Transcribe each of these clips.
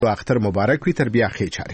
و اختر مبارک وی تربیه خیچاری.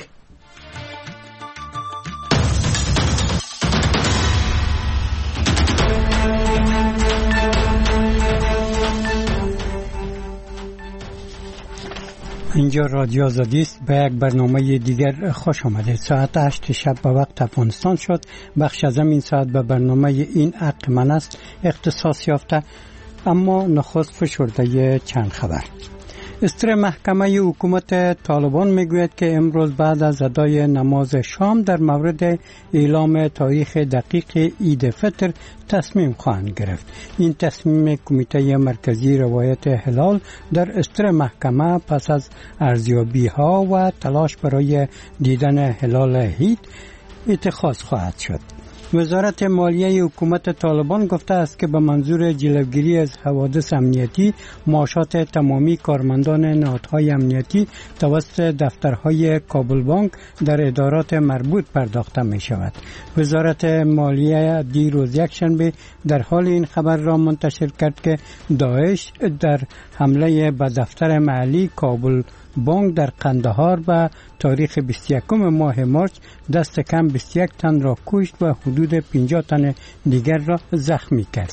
اینجا رادیو آزادی است. به یک برنامه دیگر خوش آمدید. ساعت 8 شب به وقت افغانستان شد. بخش از این ساعت به برنامه این حق من است اختصاص یافته. اما نخست فشرده چند خبر. استر محکمه حکومت طالبان میگوید که امروز بعد از ادای نماز شام در مورد اعلام تاریخ دقیق عید فطر تصمیم خواهند گرفت. این تصمیم کمیته مرکزی روایت هلال در استر محکمه پس از ارزیابی ها و تلاش برای دیدن هلال عید اتخاذ خواهد شد. وزارت مالیه حکومت طالبان گفته است که به منظور جلوگیری از حوادث امنیتی معاشات تمامی کارمندان نهادهای امنیتی توسط دفترهای کابل بانک در ادارات مربوط پرداخته می شود. وزارت مالیه دیروز یکشنبه در حال این خبر را منتشر کرد که داعش در حمله به دفتر محلی کابل بانک در قندهار به تاریخ 21 ماه مارس دست کم 21 تن را کشت و حدود 50 تن دیگر را زخمی کرد.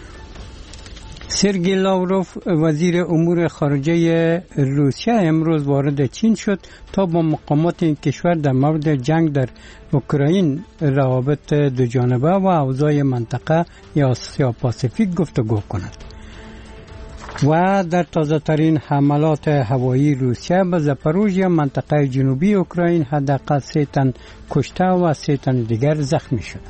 سرگئی لاوروف وزیر امور خارجه روسیه امروز وارد چین شد تا با مقامات این کشور در مورد جنگ در اوکراین، روابط دو جانبه و اوضاع منطقه یا آسیا پاسیفیک گفتگو کند. و در تازه ترین حملات هوایی روسیه به زاپاروژیا منطقه جنوبی اوکراین حداقل 3 تن کشته و 3 تن دیگر زخمی شده.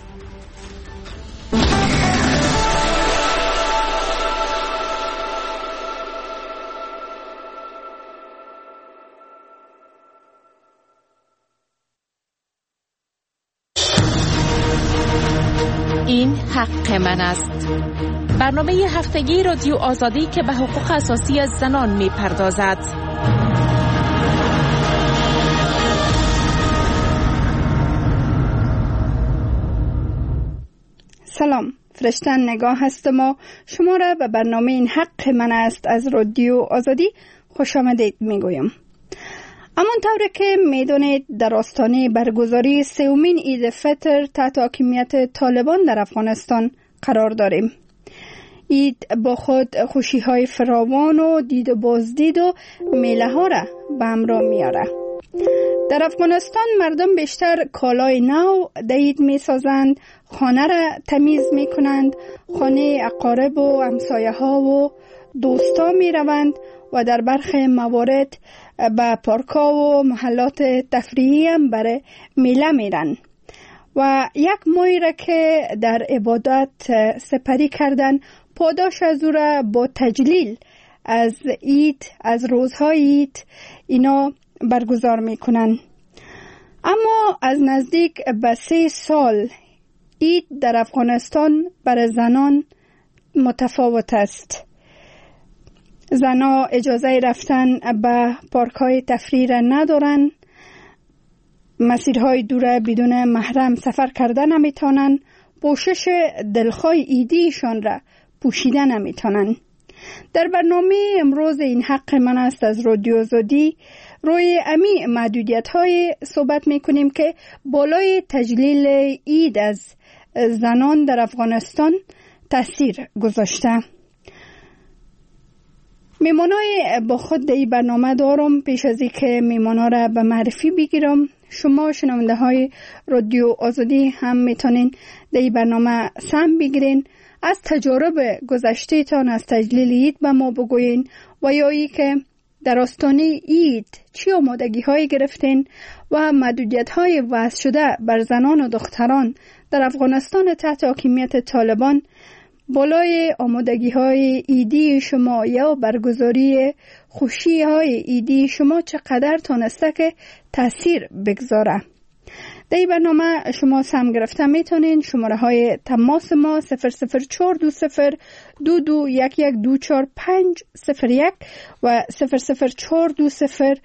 این حق من است. برنامه هفتگی رادیو آزادی که به حقوق اساسی زنان می پردازد. سلام، فرشتن نگاه هستم و شما را به برنامه این حق من است از رادیو آزادی خوش آمدید می گویم. همانطور که می دانید در آستانه برگزاری 3مین عید فطر تحت حاکمیت طالبان در افغانستان قرار داریم. عید با خود خوشی‌های فراوان و دید و بازدید و میله‌ها را به همراه میاره. در افغانستان مردم بیشتر کالای نو در عید میسازند، خانه را تمیز میکنند، خانه اقارب و همسایه‌ها و دوستا میروند و در برخی موارد به پارک‌ها و محلات تفریحی هم برای میله میرن و یک ماهی را که در عبادت سپری کردن پاداش از او را با تجلیل از عید، از روزهای عید اینا برگزار میکنن. اما از نزدیک به 3 سال عید در افغانستان برای زنان متفاوت است. زنها اجازه رفتن به پارک‌های تفریحی را ندارن، مسیرهای دور بدون محرم سفر کردن نمیتونن، پوشش دلخواه عیدیشان را پوشیدن نمیتونن. در برنامه امروز این حق من است از رادیو آزادی روی امی محدودیت‌های صحبت میکنیم که بالای تجلیل عید از زنان در افغانستان تاثیر گذاشته. میمانای با خود در این برنامه دارم. پیش از اینکه میمانا را به معرفی بگیرم، شما شنونده های رادیو آزادی هم میتونین در این برنامه سهم بگیرین، از تجارب گذشته تان از تجلیل عید به ما بگوین و یا ای که در آستانه عید چی آمادگی های گرفتین و محدودیت های وضع شده بر زنان و دختران در افغانستان تحت حاکمیت طالبان بالای آمادگی های عیدی شما یا برگزاری خوشی های عیدی شما چقدر تانسته که تأثیر بگذاره. در این برنامه شما سهم گرفته میتونین. شماره های تماس ما 00420 2211240501 و 00420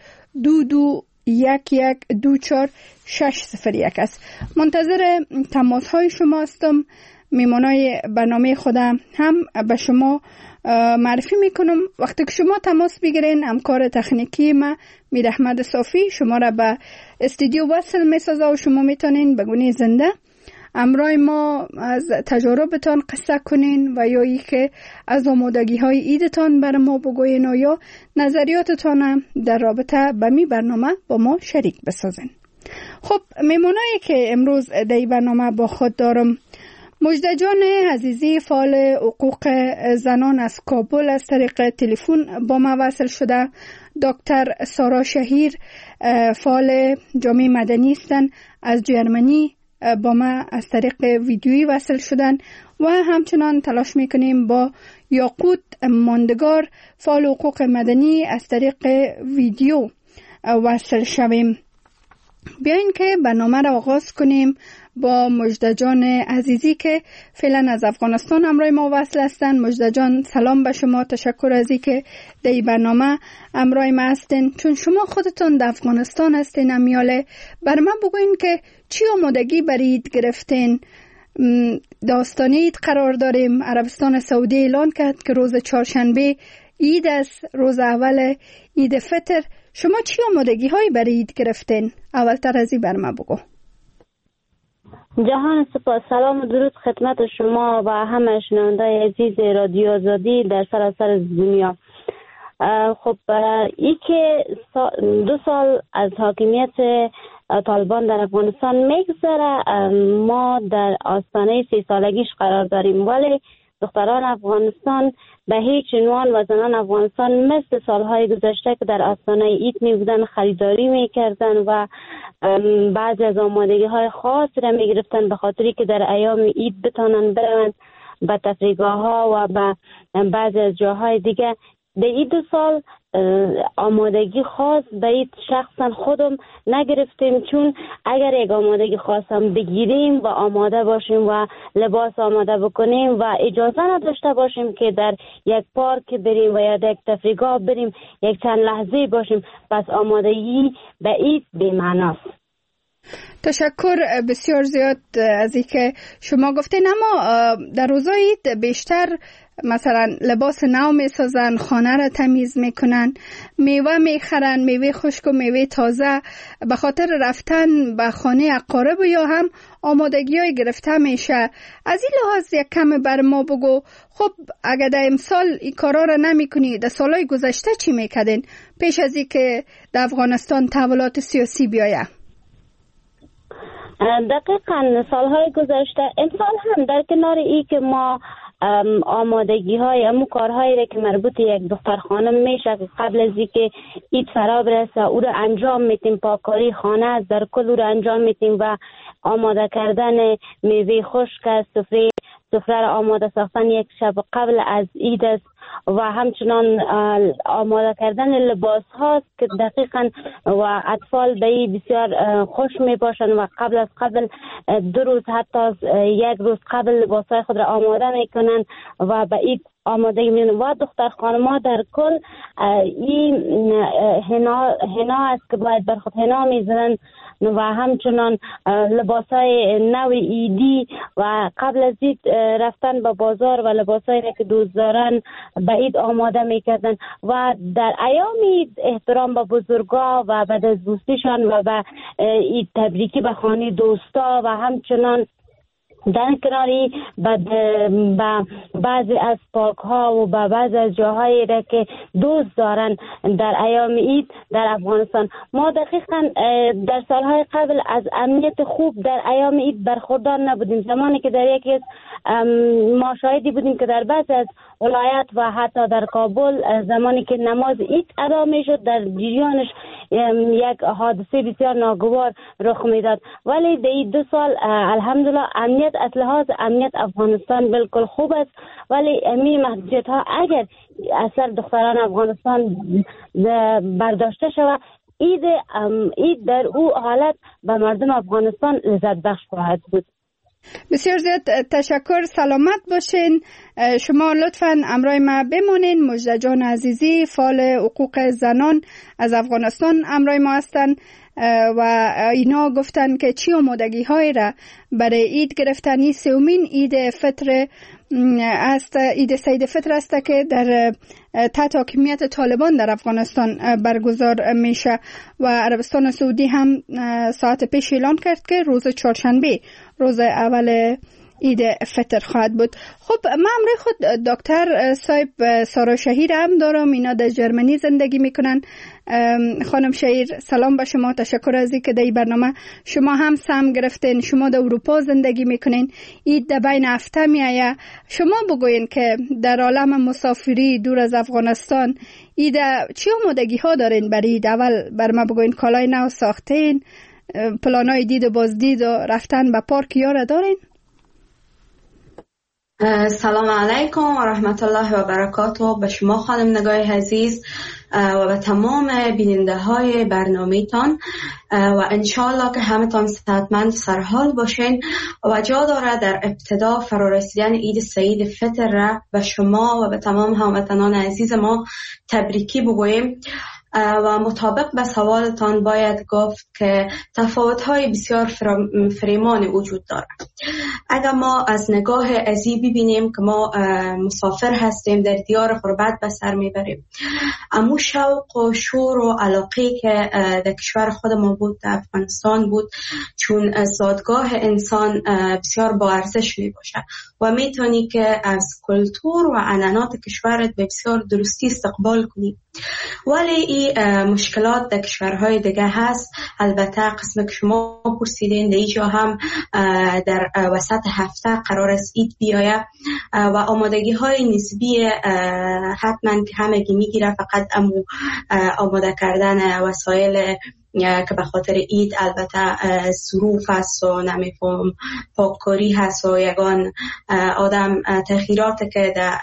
2211240601 است. منتظر تماس های شما هستم. میمانای برنامه خودم هم به شما معرفی میکنم. وقتی که شما تماس بگیرین، همکار تکنیکی ما میر احمد صافی شما را به استودیو وصل میسازه و شما میتونین بگونی زنده امرای ما از تجاربتان قصه کنین و یا ای که از آمادگی های ایدتان بر ما بگوین و یا نظریاتتان در رابطه به می برنامه با ما شریک بسازین. خب میمونایی که امروز در برنامه با خود دارم، مجده جان عزیزی فعال حقوق زنان از کابل از طریق تلفن با ما وصل شده. دکتر سارا شهیر فعال جامعه مدنی هستند از جرمنی با ما از طریق ویدیویی وصل شدن و همچنان تلاش میکنیم با یاقوت ماندگار فعال حقوق مدنی از طریق ویدیو وصل شویم. بیاین که برنامه را آغاز کنیم با مجده جان عزیزی که فعلا از افغانستان همراه ما وصل هستند. مجده جان سلام به شما، تشکر از اینکه در این برنامه همراه ما هستین. چون شما خودتون در افغانستان هستین، امیاله بر من بگوین که چی آمادگی برای عید گرفتین؟ داستان عید قرار داریم. عربستان سعودی اعلان کرد که روز چهارشنبه عید است، روز اول عید فطر. شما چی آمادگی هایی برای عید گرفتین؟ اولتر از این بر من بگو. جهان سپاس، سلام و درود خدمت شما و همه شنوندای عزیز رادیو آزادی در سراسر دنیا. خب ای که 2 سال از حاکمیت طالبان در افغانستان میگذره، ما در آستانه 30 سالگیش قرار داریم، ولی دختران افغانستان به هیچ عنوان و زنان افغانستان مثل سالهای گذشته که در آستانه عید می بودن خریداری می کردن و بعضی از آمادگی های خاص را می گرفتن به خاطری که در ایام عید بتانن برن به تفریحگاه ها و به بعضی از جاهای دیگه. به این 2 سال آمادگی خاص به این شخصا خودم نگرفتیم، چون اگر یک آمادگی خاص هم بگیریم و آماده باشیم و لباس آماده بکنیم و اجازه نداشته باشیم که در یک پارک بریم و یا در یک تفریحگاه بریم یک چند لحظه باشیم، پس آمادگی به این بی‌معناست. تشکر بسیار زیاد از اینکه شما گفتین. اما در روزای عید بیشتر مثلا لباس نو میسازن، خانه را تمیز میکنن، میوه میخرن، میوه خشک و میوه تازه به خاطر رفتن به خانه اقارب یا هم آمادگی های گرفته میشه. از این لحاظ یک کم بر ما بگو. خب اگر در امسال این کارا را نمیکنی، در سالهای گذشته چی میکردین پیش از این که در افغانستان تحولات سیاسی بیایه؟ دقیقاً سالهای گذشته، امسال هم در کنار ای که ما آمادگی های امو کارهایی را که مربوط یک دختر خانم میشه که قبل از اینکه عید فرا برسه او را انجام میتیم، پاککاری خانه است در کل او را انجام میتیم و آماده کردن میوه خشک است، سفره را آماده ساختن یک شب قبل از عید است و همچنان آماده کردن لباس هاست که دقیقاً و اطفال به این بسیار خوش می باشند و قبل 2 روز حتی 1 روز قبل لباس های خود را آماده می کنند و به این آماده می و دختر خانم‌ها در کل این حنا است که باید بر خود حنا می زنند و همچنان لباسای نو ایدی و قبل از عید رفتن به بازار و لباسایی که دوست دارن به عید آماده میکردن و در ایام عید احترام به بزرگا و به دستبوسیشان و به عید تبریکی به خانه دوستا و همچنان در کناری به بعضی از پارک ها و به بعضی از جاهایی را که دوست دارن در ایام عید در افغانستان. ما دقیقا در سالهای قبل از امنیت خوب در ایام عید برخوردار نبودیم. زمانی که در یکی از ما شاهدی بودیم که در بعضی از ولایت و حتی در کابل زمانی که نماز عید ادا می شد در جریانش یک حادثه بسیار ناگوار رخ میداد. ولی در این 2 سال الحمدلله از لحاظ امنیت افغانستان بالکل خوب است، ولی امی محدودیت ها اگر اثر دختران افغانستان برداشته شود، عید در او حالت به مردم افغانستان لذت بخش خواهد بود. بسیار زیاد تشکر. سلامت باشین. شما لطفاً همراه ما بمونین. مجده جان عزیزی فعال حقوق زنان از افغانستان همراه ما هستن و اینا گفتن که چی آمادگی های را برای عید گرفتنی سومین عید فطر است، عید سید فطر است که در تحت حاکمیت طالبان در افغانستان برگزار میشه و عربستان سعودی هم ساعت پیش اعلان کرد که روز چهارشنبه روز اول عید فطر خواهد بود. خب من امروز خود دکتر صاحب سارا شهیر هم دارم، اینا در جرمنی زندگی میکنن. خانم شهیر سلام به شما، تشکر از اینکه در این برنامه شما هم سهم گرفتین. شما در اروپا زندگی میکنین، عید در بین هفته میایه. شما بگوین که در عالم مسافری دور از افغانستان عید چی آمادگی ها دارین برای عید؟ اول بر ما بگوین کالای نو ساختین، پلانای دید و بازدید و رفتن به پارک یاره دارین؟ سلام علیکم و رحمت الله و برکاته به شما خانم نگاه عزیز و به تمام بیننده های برنامه تان و انشالله که همه تان صحتمند سرحال باشین و جا داره در ابتدا فرارسیدن عید سعید فطر را به شما و به تمام هموطنان عزیز ما تبریکی بگوییم. و مطابق به سوالتان باید گفت که تفاوت‌های بسیار فریمانی وجود دارد. اگر ما از نگاه ازی ببینیم که ما مسافر هستیم، در دیار غربت به سر میبریم، امو شوق و شور و علاقه که در کشور خود ما بود، در افغانستان بود، چون زادگاه انسان بسیار با ارزش می باشه و میتونی که از کلتور و عنعنات کشورت به بسیار درستی استقبال کنی. ولی این مشکلات در کشورهای دیگه هست. البته قسم که شما پرسیدین در اینجا هم در وسط هفته قرار است عید بیایه و آمادگی های نسبی حتما که همگی میگیره، فقط آماده کردن وسایل که به خاطر عید البته ظروف هست و نمیفهم پاککاری هست و یگان آدم تغییرات که در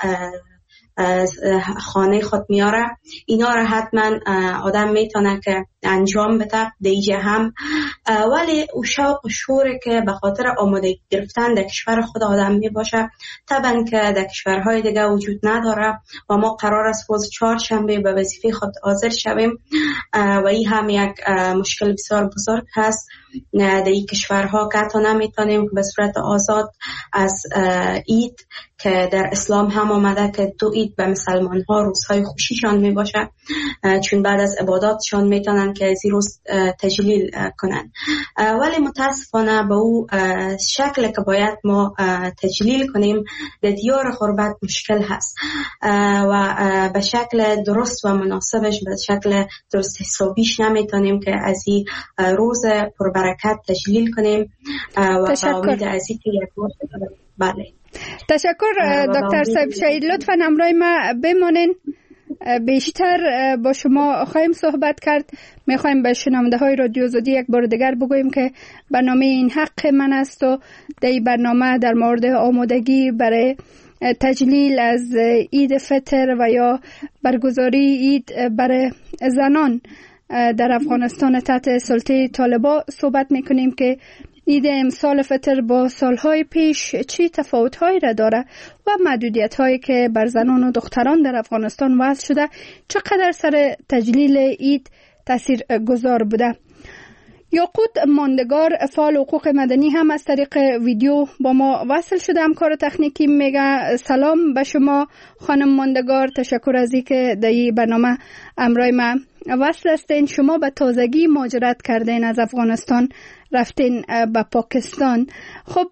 خانه خود میاره، اینا را حتما آدم میتونه که انجام بده دیگه هم. ولی او شوق و شوری که به خاطر آماده گرفتن در کشور خود آدم می باشه طبعا که در کشورهای دیگه وجود نداره و ما قرار است روز چهارشنبه به وظیفه خود حاضر شویم و این هم یک مشکل بسیار بزرگ هست در این کشورها که حتی نمیتونیم که به صورت آزاد از عید که در اسلام هم آمده که دو عید به مسلمان ها روزهای خوشیشان می باشه، چون بعد از عباداتشان میتونن که از این روز تجلیل کنن. ولی متاسفانه به او شکل که باید ما تجلیل کنیم در دیار غربت مشکل هست و به شکل درست و مناسبش، به شکل درست حسابیش نمیتونیم که از این روز پربرکت تجلیل کنیم و به امید از این که یک روز بله. تشکر دکتر صاحب شهید. لطفاً همراه ما بمانین، بیشتر با شما خواهیم صحبت کرد. میخوایم به شنونده های رادیو آزادی یک بار دیگر بگوییم که برنامه این حق من است و در این برنامه در مورد آمادگی برای تجلیل از عید فطر و یا برگزاری عید برای زنان در افغانستان تحت سلطه طالبان صحبت میکنیم که عید امسال فطر با سالهای پیش چی تفاوت‌هایی را داره و محدودیت‌هایی که بر زنان و دختران در افغانستان وضع شده چقدر سر تجلیل عید تأثیر گذار بوده. یاقوت ماندگار فعال حقوق مدنی هم از طریق ویدیو با ما وصل شده، همکار تکنیکی میگه سلام به شما خانم ماندگار، تشکر از اینکه در این برنامه همراه ما وصل هستین. شما به تازگی مهاجرت کردین، از افغانستان رفتین به پاکستان. خب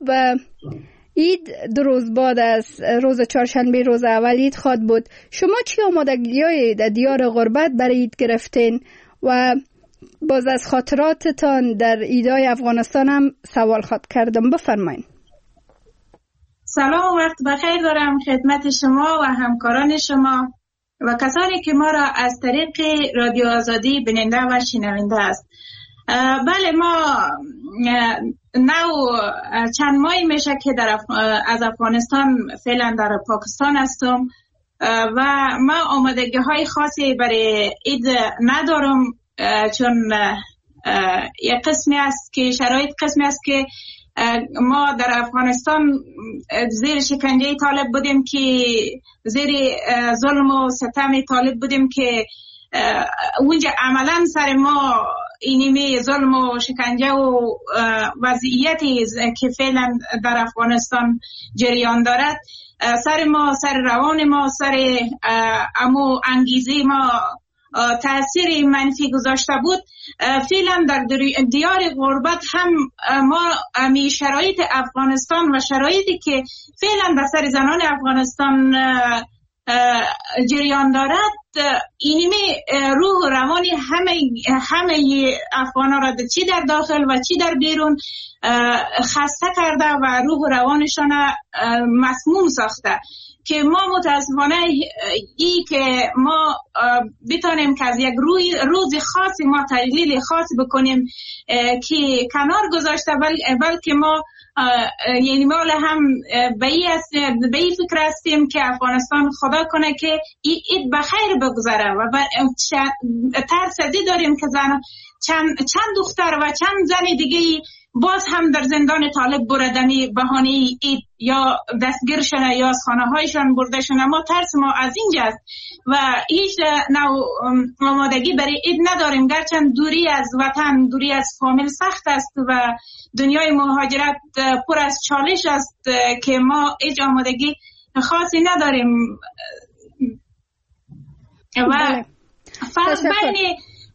عید 2 روز بعد از روز چهارشنبه روز اول عید خواهد بود. شما چی آمادگی‌های در دیار غربت برای عید گرفتین و باز از خاطراتتان در عیدهای افغانستان هم سوال خواهد کردم، بفرمایید. سلام و وقت بخیر دارم خدمت شما و همکاران شما و کسانی که ما را از طریق رادیو آزادی بیننده و شنونده است. بله، ما چند ماهی میشه که از افغانستان فعلا در پاکستان هستم و ما آمادگی های خاصی برای عید ندارم، چون یک قسمی است که شرایط قسمی است که ما در افغانستان زیر شکنجه طالب بودیم که زیر ظلم و ستم طالب بودیم که اونجا عملا سر ما اینمی ظلم و شکنجه و وضعیتی که فعلا در افغانستان جریان دارد سر ما، سر روان ما، سر امو انگیزه ما تأثیر منفی گذاشته بود. فعلا در دیار غربت هم ما امی شرایط افغانستان و شرایطی که فعلا در سر زنان افغانستان جریان دارد اینمی روح و روانی همه افغان را چی در داخل و چی در بیرون خسته کرده و روح و روانشان مسموم ساخته که ما متاسفانه ای که ما بتانیم که از یک روز خاصی ما تجلیل خاص بکنیم که کنار گذاشته، بلکه ما یعنی مال هم به این فکر هستیم که افغانستان خدا کنه که اید بخیر بگذره و ترسدی داریم که چند دختر و چند زن دیگه باز هم در زندان طالب بردمی بهانه اید یا دستگیر شنه یا از خانه هایشان برده شنه. ما ترس ما از اینجاست و هیچ نوع آمادگی برای اید نداریم، گرچند دوری از وطن، دوری از فامیل سخت است و دنیای مهاجرت پر از چالش است که ما هیچ آمادگی خاصی نداریم و فرق بین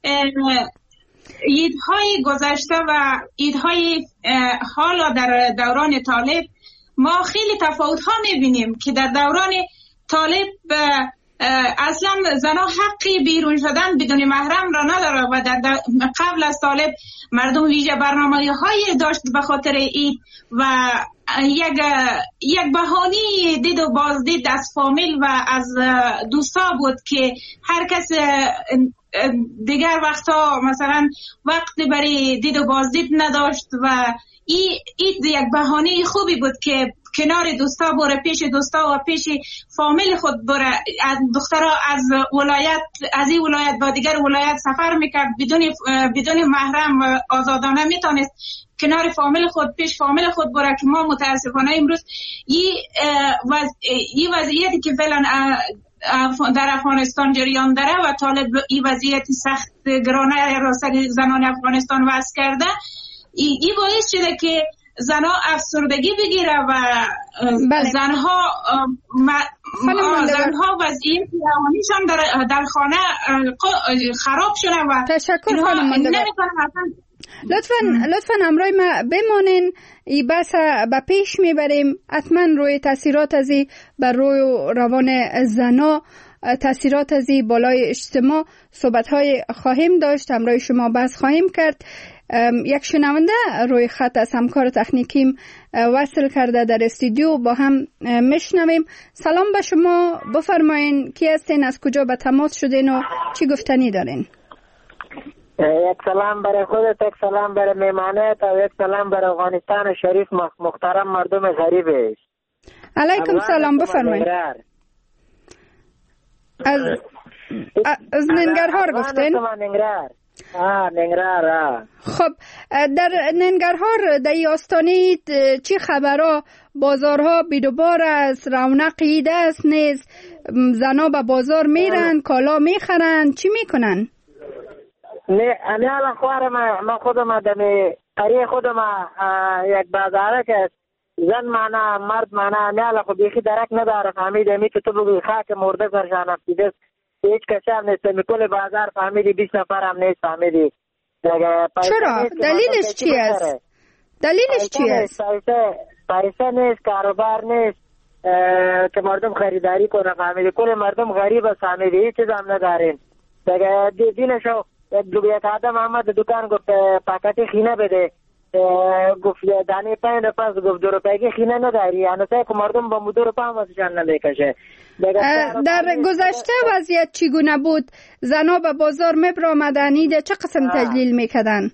ایدهای گذشته و ایدهای حالا در دوران طالب ما خیلی تفاوت ها میبینیم که در دوران طالب اصلا زنها حقی بیرون شدن بدون محرم را نداره و در قبل از طالب مردم ویژه برنامه های داشت به خاطر اید و یک بهانی دید و بازدید از فامیل و از دوستا بود که هر کس دیگر وقتا مثلا وقت برای دید و بازدید نداشت و این یک بهانه خوبی بود که کنار دوستا بره، پیش دوستا و پیش فامیل خود بره. دخترها از این ولایت با دیگر ولایت سفر میکرد بدون محرم و آزادانه میتونست کنار فامیل خود پیش فامیل خود بره که ما متاسفانه امروز این وضعیتی که فعلا در افغانستان جریان داره و طالب این وضعیت سخت گرانه را سر زنان افغانستان وضع کرده، این باعث شده که زنها افسردگی بگیره و زنها وضعیت روانیشان در خانه خراب شده و تشکر خانم مندگار. لطفاً همراه ما بمانین، این بحث به پیش میبریم. حتما روی تاثیرات از این بر روی روان زنا، تاثیرات از این بالای اجتماع صحبت‌های خواهیم داشت، همراه شما بحث خواهیم کرد. یک شنونده روی خط از همکار تکنیکیم وصل کرده در استودیو، با هم میشنویم. سلام به شما، بفرمایین کی هستین، از کجا به تماس شدین و چی گفتنی دارین؟ یک سلام برای خودت، یک سلام برای میمانت و یک سلام برای افغانستان شریف محترم مردم غریبش. علیکم سلام، بفرمایید. از ننگرهار گفتین؟ ننگرهار. خب در ننگرهار در این آستانه چی خبرها؟ بازارها بیدوبار است، رونق عید است نیز؟ زنا به بازار میرن، کالا میخرن، چی میکنن؟ نه الان خوار ما خودم دمی قریه خودم یک بازاره که زن معنا مرد معنا نه الان خود بیخی درک نداره فهمیده می که تو بگوی خاک مرده سرشان افتیده هیچ کسی هم نیست، میکل بازار فهمیدی 20 نفر هم نیست فهمیدی. چرا؟ دلیلش چی است؟ دلیلش چی است؟ پیسه نیست، کاروبار نیست که مردم خریداری کنه فهمیدی. کل مردم غریب است فهمیدی، هیچ چیز هم ندارین. دیلشو یک آدم آمد دکان گفت پاکتی خینه بده، گفت دانه 5 پس گفت 2 روپیه خینه نداری، یعنی که مردم با 2 روپیه هم ازشان نمیکشه. در گذشته وضعیت چگونه بود؟ زنا به بازار میبرامدن، چه قسم تجلیل میکردن؟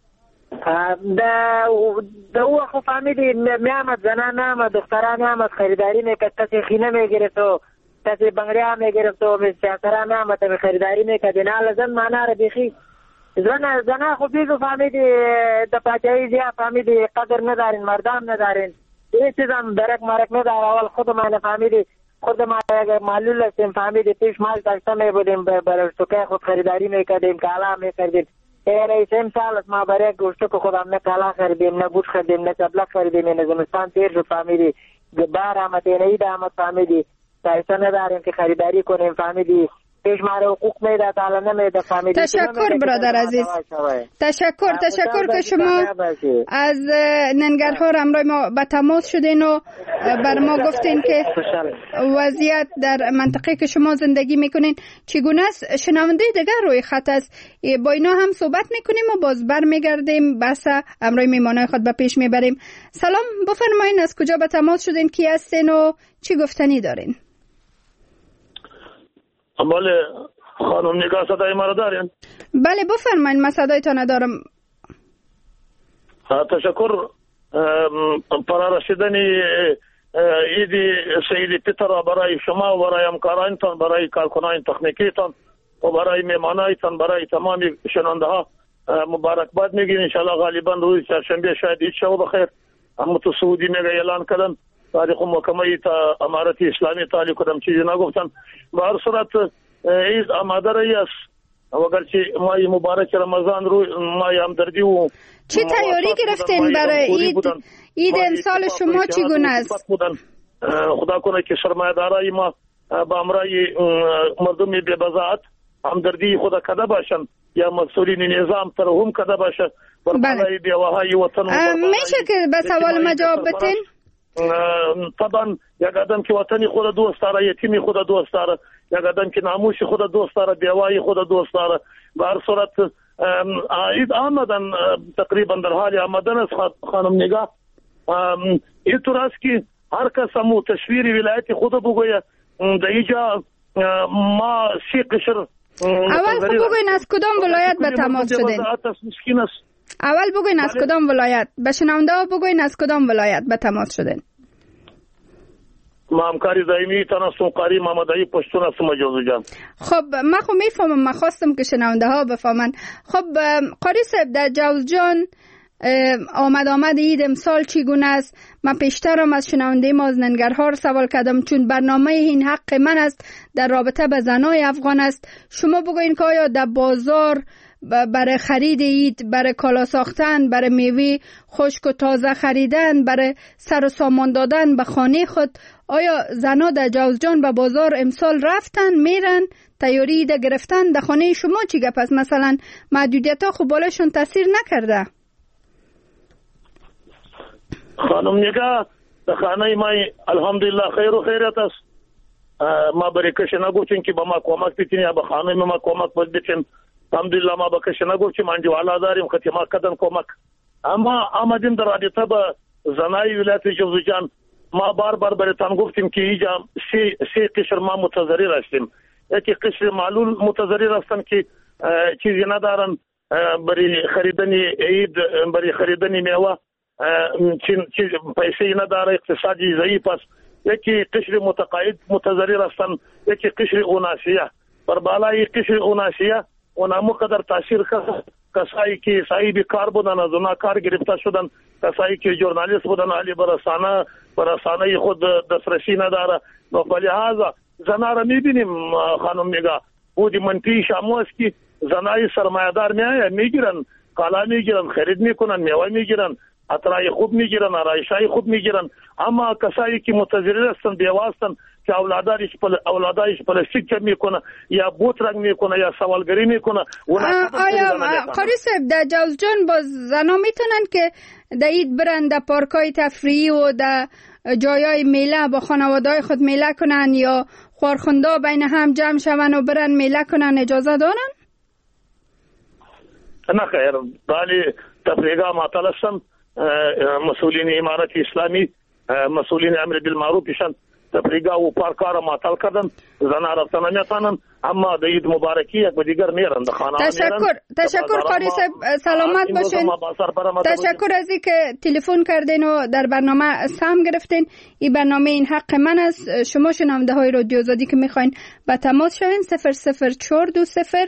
در او خب فهمیدی میامد زنان میامد دختران میامد خریداری میکرد، کسی خینه میگرفت و کسی بنگری هم میگرفت و سیاسران میامد خریداری میکرد. نه لازم معنا را بیخی زنها خب بیگو فهمیدی در پاچایی زیاد فهمیدی قدر ندارین، مردم ندارین، یه چیز هم درک مرک ندار. اول خود من فهمیدی خود ما معلول هستیم، فهمیدی پیش مال داشته می بودیم، برای سکه خود خریداری میکردیم، کالا میکردیم. رئیس امسال است ما برای گوشت که خودم نه کالا خریدیم، نه گوشت خریدیم، نه چبلک خریدیم. این زمستان تیر شد فهمیدی، بار آمد، این عید آمد فهمیدی، پیسه نداریم که خریداری کنیم فهمیدی. پیش ما رو حقوق میده تا الان نمیده فهمیدی. تشکر برادر عزیز، تشکر که شما از ننگرهار همراه ما به تماس شدین و بر ما گفتین که وضعیت در منطقه که شما زندگی میکنین چگونه است. شنونده دیگر روی خط است، با اینا هم صحبت میکنیم و باز بر میگردیم بحث همراه میمانای خود به پیش میبریم. سلام، بفرمایین از کجا به تماس شدین، کی هستین و چی گفتنی دارین؟ بله خانم نگاه صدای ما را دارین؟ بله بفرمایین، من صدایتان دارم. تشکر. برای رسیدن عید سعید فطر برای شما و برای همکارانتان، برای کارکنان تکنیکیتان و برای میمانایتان، برای تمام شنونده ها مبارکباد میگیم. انشاءالله غالبا روز چهارشنبه شاید عید شو بخیر. اما تو سعودی میگه اعلان کردن تاریخ محکمه تا امارت اسلامی تعالی کدام چیزی نگفتن. به هر صورت عید آماده رایی است و اگرچه ماه مبارک رمضان رو ماه همدردی و چی تیاری گرفتین برای عید امسال شما چگونه است؟ خدا کنه که سرمایه‌دارای ما با امرای مردم بی بضاعت همدردی خدا کده باشن یا مسئولین نظام ترحم کده باشه بر بالای بیواهای وطن. میشه که به سوال ما جواب بتین؟ طبعا یک آدم که وطنی خود دوست داره، یتیمی خود دوست داره، یک آدم که ناموش خود دوست داره، بیوایی خود دوست داره. به هر صورت عید آمدن تقریبا در حال آمدن است. خانم نگاه اینطور است که هر کس همو تشویر ولایت خود بگویه. در اینجا ما 3 قشر اول خب بگوین از کدام ولایت به تماس شدین؟ اول بگوین از کدام ولایت، به شنونده ها بگوین از کدام ولایت به تماس شدین. ما همکاری دائمی تناسم قاری محمدعلی پشتون هستم جوزو جان. خب من خب میفهمم، من خواستم که شنونده ها بفهمن. خب قاری صاحب در جوز جان آمد عید امسال چگونه است؟ من پیشترم از شنونده ما از ننگرهار سوال کردم چون برنامه این حق من است در رابطه به زنای افغان است. شما بگوین که آیا در بازار برای خرید عید، برای کالا ساختن، برای میوه خشک و تازه خریدن، برای سر و سامان دادن به خانه خود، آیا زنا در جوزجان به بازار امسال رفتن میرن تیاری عید گرفتن؟ در خانه شما چی گپ است؟ مثلا محدودیت ها خب بالاشون تاثیر نکرده؟ خانم نگاه در خانه ما الحمدلله خیر و خیرت است. ما برای کسی نگوچیم که با ما کمک بیتین یا به خانه ما کمک بیتین. الحمدلله ما با کسی نگوچیم، انجوالا داریم خطی ما کدن کمک. اما آمدیم در رابطه با زنای ولایت جوزجان. ما بار برایتان گفتیم که اینجا 3 قشر ما متضرر هستیم. یکی قشر معلول متضرر هستن که چیزی ندارن برای خریدن عید، برای خریدن میوه پیسه نداره، اقتصادی ضعیف است. یکی قشر متقاعد متضرر هستن، یکی قشر اوناسیه. بر بالای قشر اوناسیه اونامو قدر تاثیر کسایی که صاحب کار بودن از اونا کار گرفته شدن، کسایی که ژورنالیست بودن علی برسانه خود دسترسی نداره. لحاظا زنا را میبینیم خانم نگاه بودی منفی شامو است که زنای سرمایه‌دار میگیرن، کالا میگیرن، خرید میکنن، میوه میگیرن، اطرای خوب میگیرن، آرایشای خوب میگیرن. اما کسایی که متضرر هستن بیوه هستن که اولادایش پلاستیک چپ میکنه یا بوت رنگ میکنه یا سوالگری میکنه. آیا قاری صاحب در جوزجان باز زنا میتونن که در عید برن در پارکای تفریحی و در جایای میله با خانواده‌های خود میله کنن یا خوارخوندا بین هم جمع شون و برن میله کنن، اجازه دارن؟ نه خیر، ولی تفریحگاه معطل هستن. مسئولین امارت اسلامی، مسئولین امر بالمعروف پیشن تفریحگاه و پارک‌ها را معطل کردن. زنها رفتن نمیتونن. اما د عید مبارکی یک به دیگر میرن د خانه. تشکر قاری صاحب، سلامت باشین. تشکر از اینکه تلفن کردین و در برنامه سهم گرفتین. این برنامه این حق من است. شما شنونده های رادیو آزادی که میخواین با تماس شوین 00420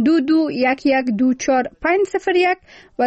221124 و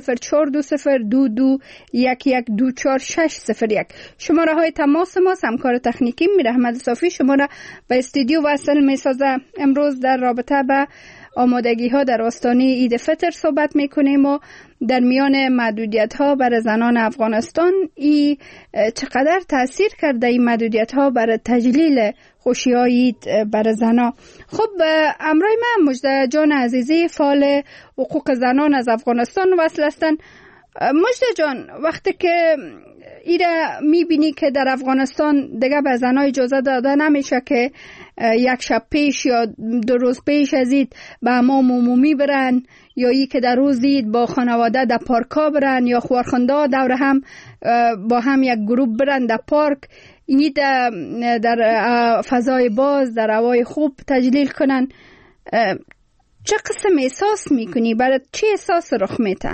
00420221124 شماره های تماس ما. همکار تکنیکی میر احمد صافی شما را به استودیو وصل میسازه. امروز در رابطه به آمادگی ها در آستانه عید فطر صحبت میکنیم و در میان محدودیت ها برای زنان افغانستان چقدر تاثیر کرده این محدودیت ها برای تجلیل خوشی های عید برای زنان. خب امروز من مجده جان عزیزی فعال حقوق زنان از افغانستان وصل هستن. مجده جان، وقتی که ایره میبینی که در افغانستان دیگه به زنها اجازه داده نمیشه که یک شب پیش یا 2 روز پیش از عید به حمام عمومی برن، یا ای که در روز عید با خانواده در پارکا برن، یا خورخنده دور هم با هم یک گروه برن در پارک، عید در فضای باز در هوای خوب تجلیل کنن. چه قسم احساس میکنی؟ برای چه احساس رخ میته؟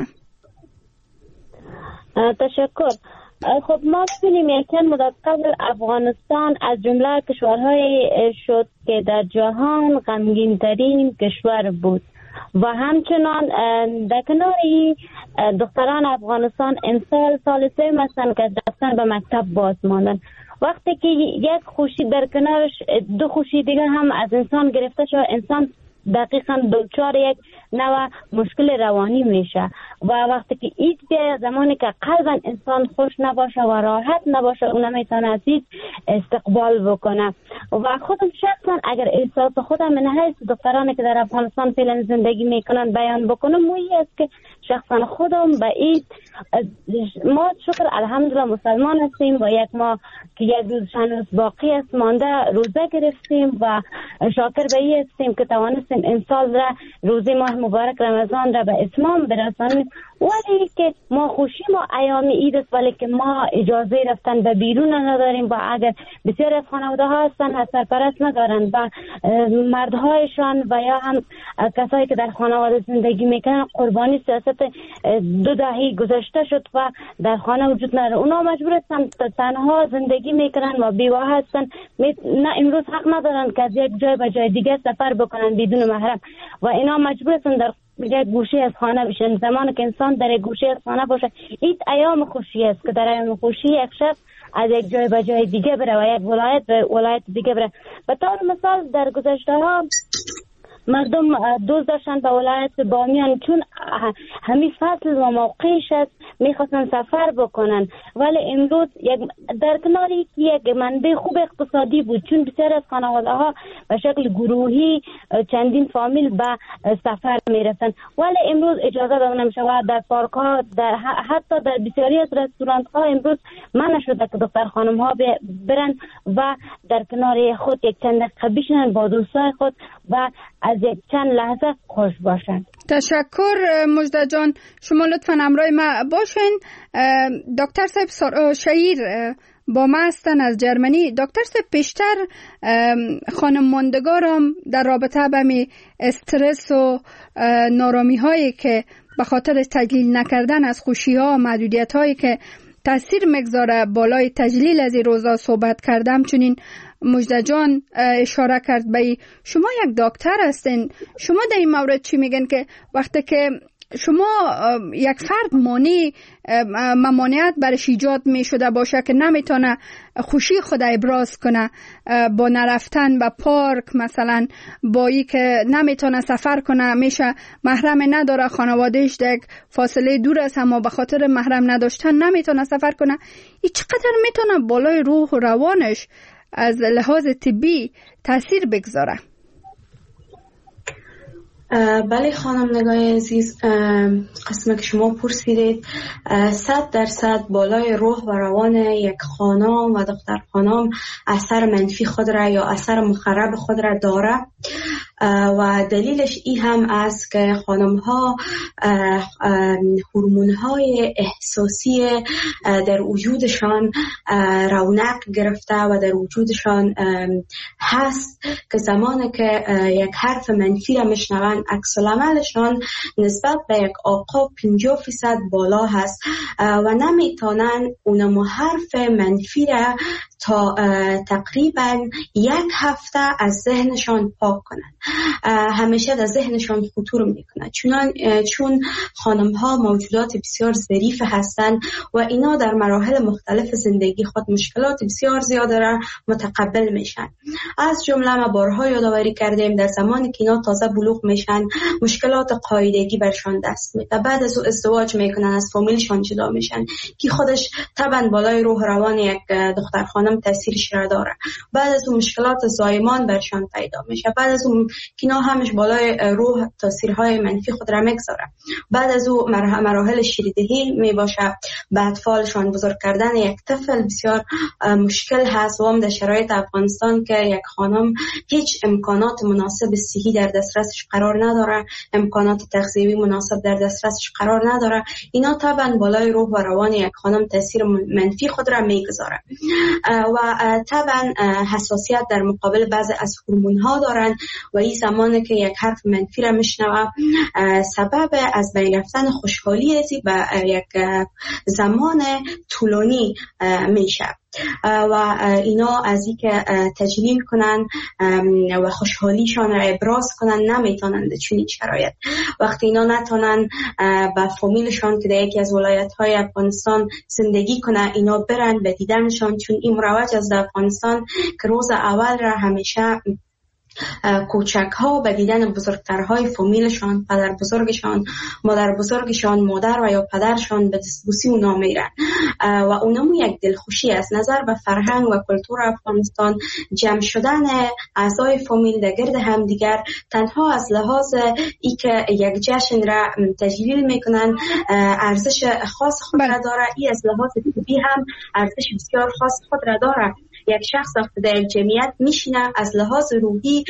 تشکر. خب ما ببینیم یک چند مدت قبل افغانستان از جمله کشورهای شد که در جهان غمگین ترین کشور بود و همچنان در کناری دختران افغانستان امسال سال 3 هستند که رفتن به مکتب باز ماندن. وقتی که یک خوشی در کنارش 2 خوشی دیگه هم از انسان گرفته شد، انسان دقیقاً دچار یک نوع مشکل روانی میشه و وقتی که عید بیاید، زمانی که قلباً انسان خوش نباشه و راحت نباشه، اون نمیتونه از عید استقبال بکنه. و خودم شخصاً اگر احساس خودم من حیث دخترانی که در افغانستان فعلا زندگی میکنن بیان بکنم، مویی است که شخصاً خودم به عید ما شکر الحمدلله مسلمان هستیم و یک ماه که یک روز چند روز باقی است مانده روزه گرفتیم و شاکر به این هستیم که توانستیم امسال را روزه ماه مبارک رمضان را به اتمام برسانیم. ولی که ما خوشی ما ایام عید است، ولی که ما اجازه رفتن به بیرون نداریم و اگر بسیار از خانواده ها هستن از سرپرست ندارن و مردهایشان و یا هم کسایی که در خانواده زندگی میکنن قربانی سیاست 2 دهه گذشته شد و در خانه وجود نداره، اونا مجبور هستن تنها زندگی میکنن و بیوه هستن، نه امروز حق ندارن که از یک جای به جای دیگه سفر بکنن بدون محرم و اینا مجبور هستن در یک گوشه از خانه بشن. زمانی که انسان در یک گوشه از خانه باشه، این ایام خوشی است که در ایام خوشی یک شخص از یک جای به جای دیگه بره و یک ولایت به ولایت دیگه بره. به طور مثال در گذشته ها مردم دوست داشتن به ولایت بامیان، چون همین فصل و موقعش است میخواستن سفر بکنن، ولی امروز در کناری که یک منبع خوب اقتصادی بود، چون بسیار از خانواده ها به شکل گروهی چندین فامیل به سفر میرسن، ولی امروز اجازه داده نمیشه و در پارک ها حتی در بسیاری از رستوران ها امروز منع شده که دختر خانم ها برن و در کنار خود یک چند دقیقه بشینن با دوستای خود و از یک چند لحظه خوش باشن. تشکر مجده جان، شما لطفاً همراه ما باشین. دکتر صاحب شهیر با ما هستن از جرمنی. دکتر صاحب پیشتر خانم ماندگارم در رابطه با استرس و نارامی هایی که به خاطر تجلیل نکردن از خوشی ها و محدودیت هایی که تاثیر مگذاره بالای تجلیل از این روزا صحبت کردم. چنین مجده جان اشاره کرد به شما یک دکتر هستین، شما در این مورد چی میگن که وقتی که شما یک فرد ممانعت برش ایجاد می شده باشه که نمیتونه خوشی خود ابراز کنه با نرفتن به پارک، مثلا با ای که نمیتونه سفر کنه، میشه محرم نداره، خانوادهش در فاصله دور است اما به خاطر محرم نداشتن نمیتونه سفر کنه، این چقدر میتونه بالای روح و روانش از لحاظ طبی تاثیر بگذاره؟ بله خانم نگاه عزیز، قسمه که شما پرسیدید 100% بالای روح و روان یک خانم و دختر خانم اثر منفی خود را یا اثر مخرب خود را داره. و دلیلش این هم است که خانم ها هورمون های احساسی در وجودشان رونق گرفته و در وجودشان هست که زمانی که یک حرف منفی را میشنوند عکس العملشان نسبت به یک آقا 50% بالا هست و نمیتونن اونم حرف منفی را تا تقریبا 1 هفته از ذهنشان پاک کنند. همیشه در ذهنشان خطور میکنند چون خانم ها موجودات بسیار ظریف هستند و اینا در مراحل مختلف زندگی خود مشکلات بسیار زیاده را متقبل میشن. از جمله ما بارها یادآوری کردیم در زمانی که اینا تازه بلوغ میشن مشکلات قاعدگی برشان دست میده، بعد از ازدواج میکنن، از فامیلشان جدا میشن که خودش طبعا بالای روح روان یک دختر خانم تاثیرش را داره. بعد از اون مشکلات زایمان برشان پیدا میشه، بعد از اون کینا همش بالای روح تاثیرهای منفی خود را میگذاره. بعد از اون مراحل شیردهی میباشه، بعد اطفالشان بزرگ کردن یک طفل بسیار مشکل هست و هم در شرایط افغانستان که یک خانم هیچ امکانات مناسب صحی در دسترسش قرار نداره، امکانات تغذیوی مناسب در دسترسش قرار نداره، اینا طبعا بالای روح و روان یک خانم تاثیر منفی خود را میگذاره و طبعا حساسیت در مقابل بعض از هورمون ها دارن و این زمانی که یک حرف منفی را میشنوه سبب از بین رفتن خوشحالی ازی به یک زمان طولانی میشه و اینا از این که تجلیل کنن و خوشحالیشان را ابراز کنن نمیتونن در چنین شرایط. وقتی اینا نتونن با فامیلشان که در یکی از ولایت‌های افغانستان زندگی کنن، اینا برن به دیدنشان، چون این مروج از افغانستان که روز اول را همیشه کوچک ها به دیدن بزرگترهای فامیلشان، پدر بزرگشان، مادر بزرگشان، مادر و یا پدرشان به دستبوسی اونا میرن و اونمو یک دلخوشی از نظر به فرهنگ و کلتور افغانستان جمع شدن اعضای فامیل در گرد هم دیگر تنها از لحاظ ای که یک جشن را تجلیل میکنن ارزش خاص خود را داره، ای از لحاظ طبی هم ارزش بسیار خاص خود را داره. یک شخص وقتی در جمعیت میشینه از لحاظ روحی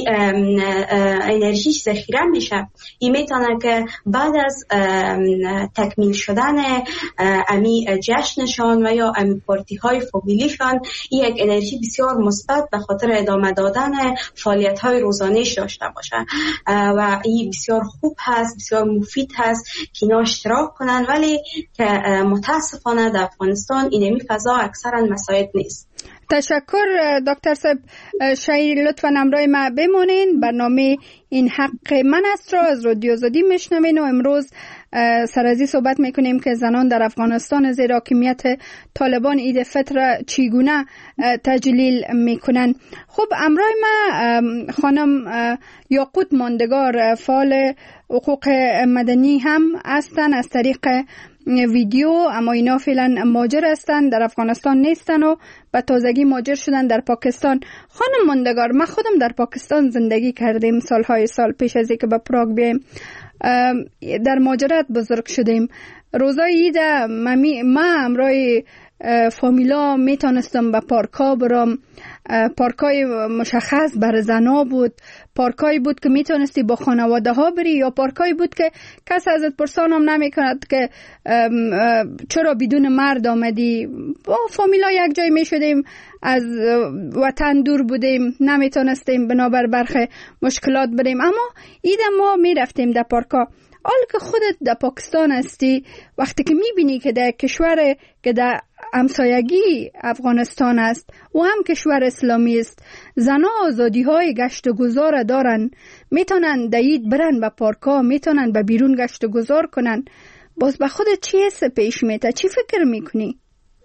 انرژیش ذخیره میشه، این میتونه که بعد از تکمیل شدن امی جشنشان و یا امی پارتی های فامیلیشان یک انرژی بسیار مثبت به خاطر ادامه دادن فعالیت های روزانه‌اش داشته باشه و این بسیار خوب هست، بسیار مفید هست که اینا اشتراک کنن، ولی که متاسفانه در افغانستان اینمی فضا اکثرا مساعد نیست. تشکر دکتر صاحب. شاید لطفاً همراه ما بمانین. برنامه این حق من است را از رادیو آزادی میشنوین و امروز سرازی صحبت میکنیم که زنان در افغانستان زیر حاکمیت طالبان عید فطر چگونه تجلیل میکنن. خب همراه ما خانم یاقوت ماندگار فعال حقوق مدنی هم هستن از طریق ویدیو، اما اینا فعلا مهاجر هستن، در افغانستان نیستن و به تازگی مهاجر شدن در پاکستان. خانم ماندگار، ما خودم در پاکستان زندگی کردیم سالهای سال پیش از اینکه به پراگ بیایم، در مهاجرت بزرگ شدیم. روزای عید ما همراه فامیلا میتونستم به پارکا برام. پارکای مشخص بر زنا بود، پارکایی بود که میتونستی با خانواده ها بری، یا پارکایی بود که کس ازت پرسان هم نمی کند که چرا بدون مرد آمدی. با فامیلا یک جای می شدیم، از وطن دور بودیم، نمیتونستیم بنابر برخی مشکلات بریم، اما ایده ما می رفتیم در پارکا. حال که خودت در پاکستان هستی، وقتی که میبینی که در کشور که در همسایگی افغانستان است و هم کشور اسلامی است، زنها آزادی های گشت و گذار دارن، میتونن دید برن به پارکا، میتونن به بیرون گشت و گذار کنن، باز به خودت چی حس پیش میته؟ چی فکر میکنی؟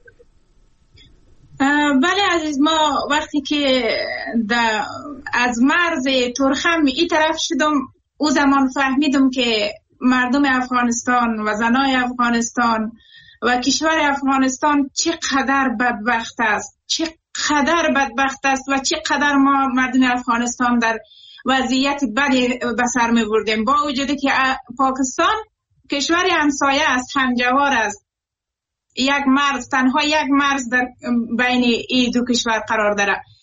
بله عزیز، ما وقتی که از مرز ترخم این طرف شدم، او زمان فهمیدم که مردم افغانستان و زنای افغانستان و کشور افغانستان چقدر بدبخت است، چقدر بدبخت است و چقدر ما مردم افغانستان در وضعیت بدی به سر می بردیم، با وجودی که پاکستان کشور همسایه است، همجوار است، یک مرز، تنها یک مرز در بین این دو کشور قرار داره،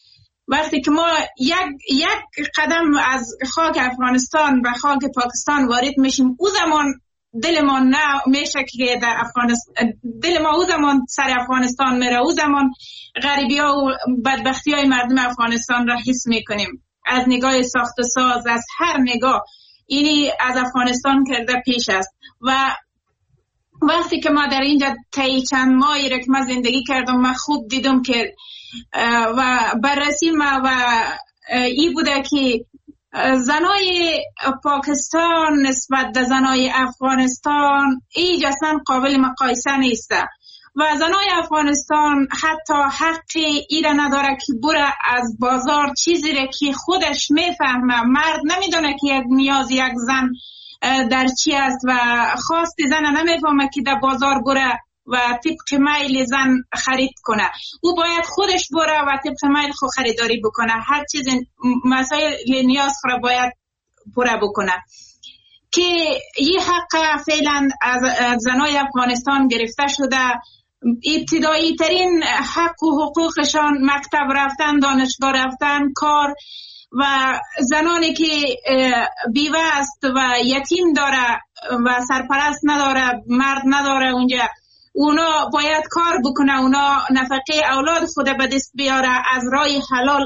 وقتی که ما یک قدم از خاک افغانستان به خاک پاکستان وارد میشیم، او زمان دل ما نه میشه که در افغانستان، دل ما او زمان سر افغانستان میره، او زمان غریبی ها و بدبختی های مردم افغانستان را حس میکنیم. از نگاه ساخت و ساز، از هر نگاه اینی از افغانستان کرده پیش است. و وقتی که ما در اینجا طی چند ماهی را که من زندگی کردم، من خوب دیدم که و بررسی ما و ای بوده که زنای پاکستان نسبت به زنای افغانستان ایج اصلا قابل مقایسه نیست و زنای افغانستان حتی حقی ایره نداره که بره از بازار چیزی را که خودش میفهمه. مرد نمیدونه که یک نیاز یک زن در چی است و خواست زن نمیفهمه که در بازار بره و طبق میل زن خرید کنه. او باید خودش بره و طبق میل خود خریداری بکنه، هر چیز مسائل نیاز خود باید پوره بکنه. که این حق فعلا از زنای افغانستان گرفته شده. ابتدایی ترین حق و حقوقشان مکتب رفتن، دانشگاه رفتن، کار و زنانی که بیوه است و یتیم داره و سرپرست نداره، مرد نداره اونجا، اونا باید کار بکنه، اونا نفقه اولاد خود به دست بیاره از راه حلال.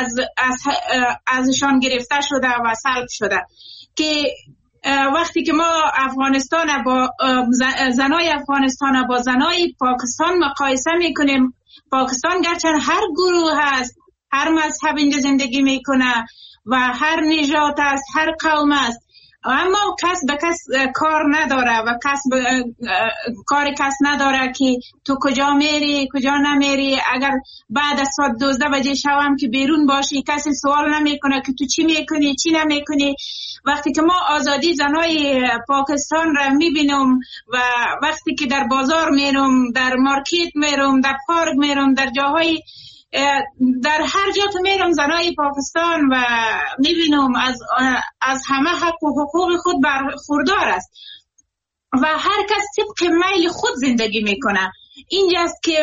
ازشان گرفته شده و سلب شده. که وقتی که ما افغانستان با زنای افغانستان با زنای پاکستان مقایسه میکنیم، پاکستان گرچه هر گروه هست، هر مذهب اینجا زندگی میکنه و هر نژاد است، هر قوم است، اما کس به کس کار نداره و کار کس نداره که تو کجا میری کجا نمیری. اگر بعد از ساعت 12 بجه شب که بیرون باشی کسی سوال نمیکنه که تو چی میکنی چی نمیکنی. وقتی که ما آزادی زنای پاکستان را میبینم و وقتی که در بازار میرم، در مارکت میرم، در پارک میرم، در جاهای در هر جا تو میرم زنای پاکستان و میبینم از همه حق و حقوق خود برخوردار است و هر کس طبق میل خود زندگی میکنه. اینجاست که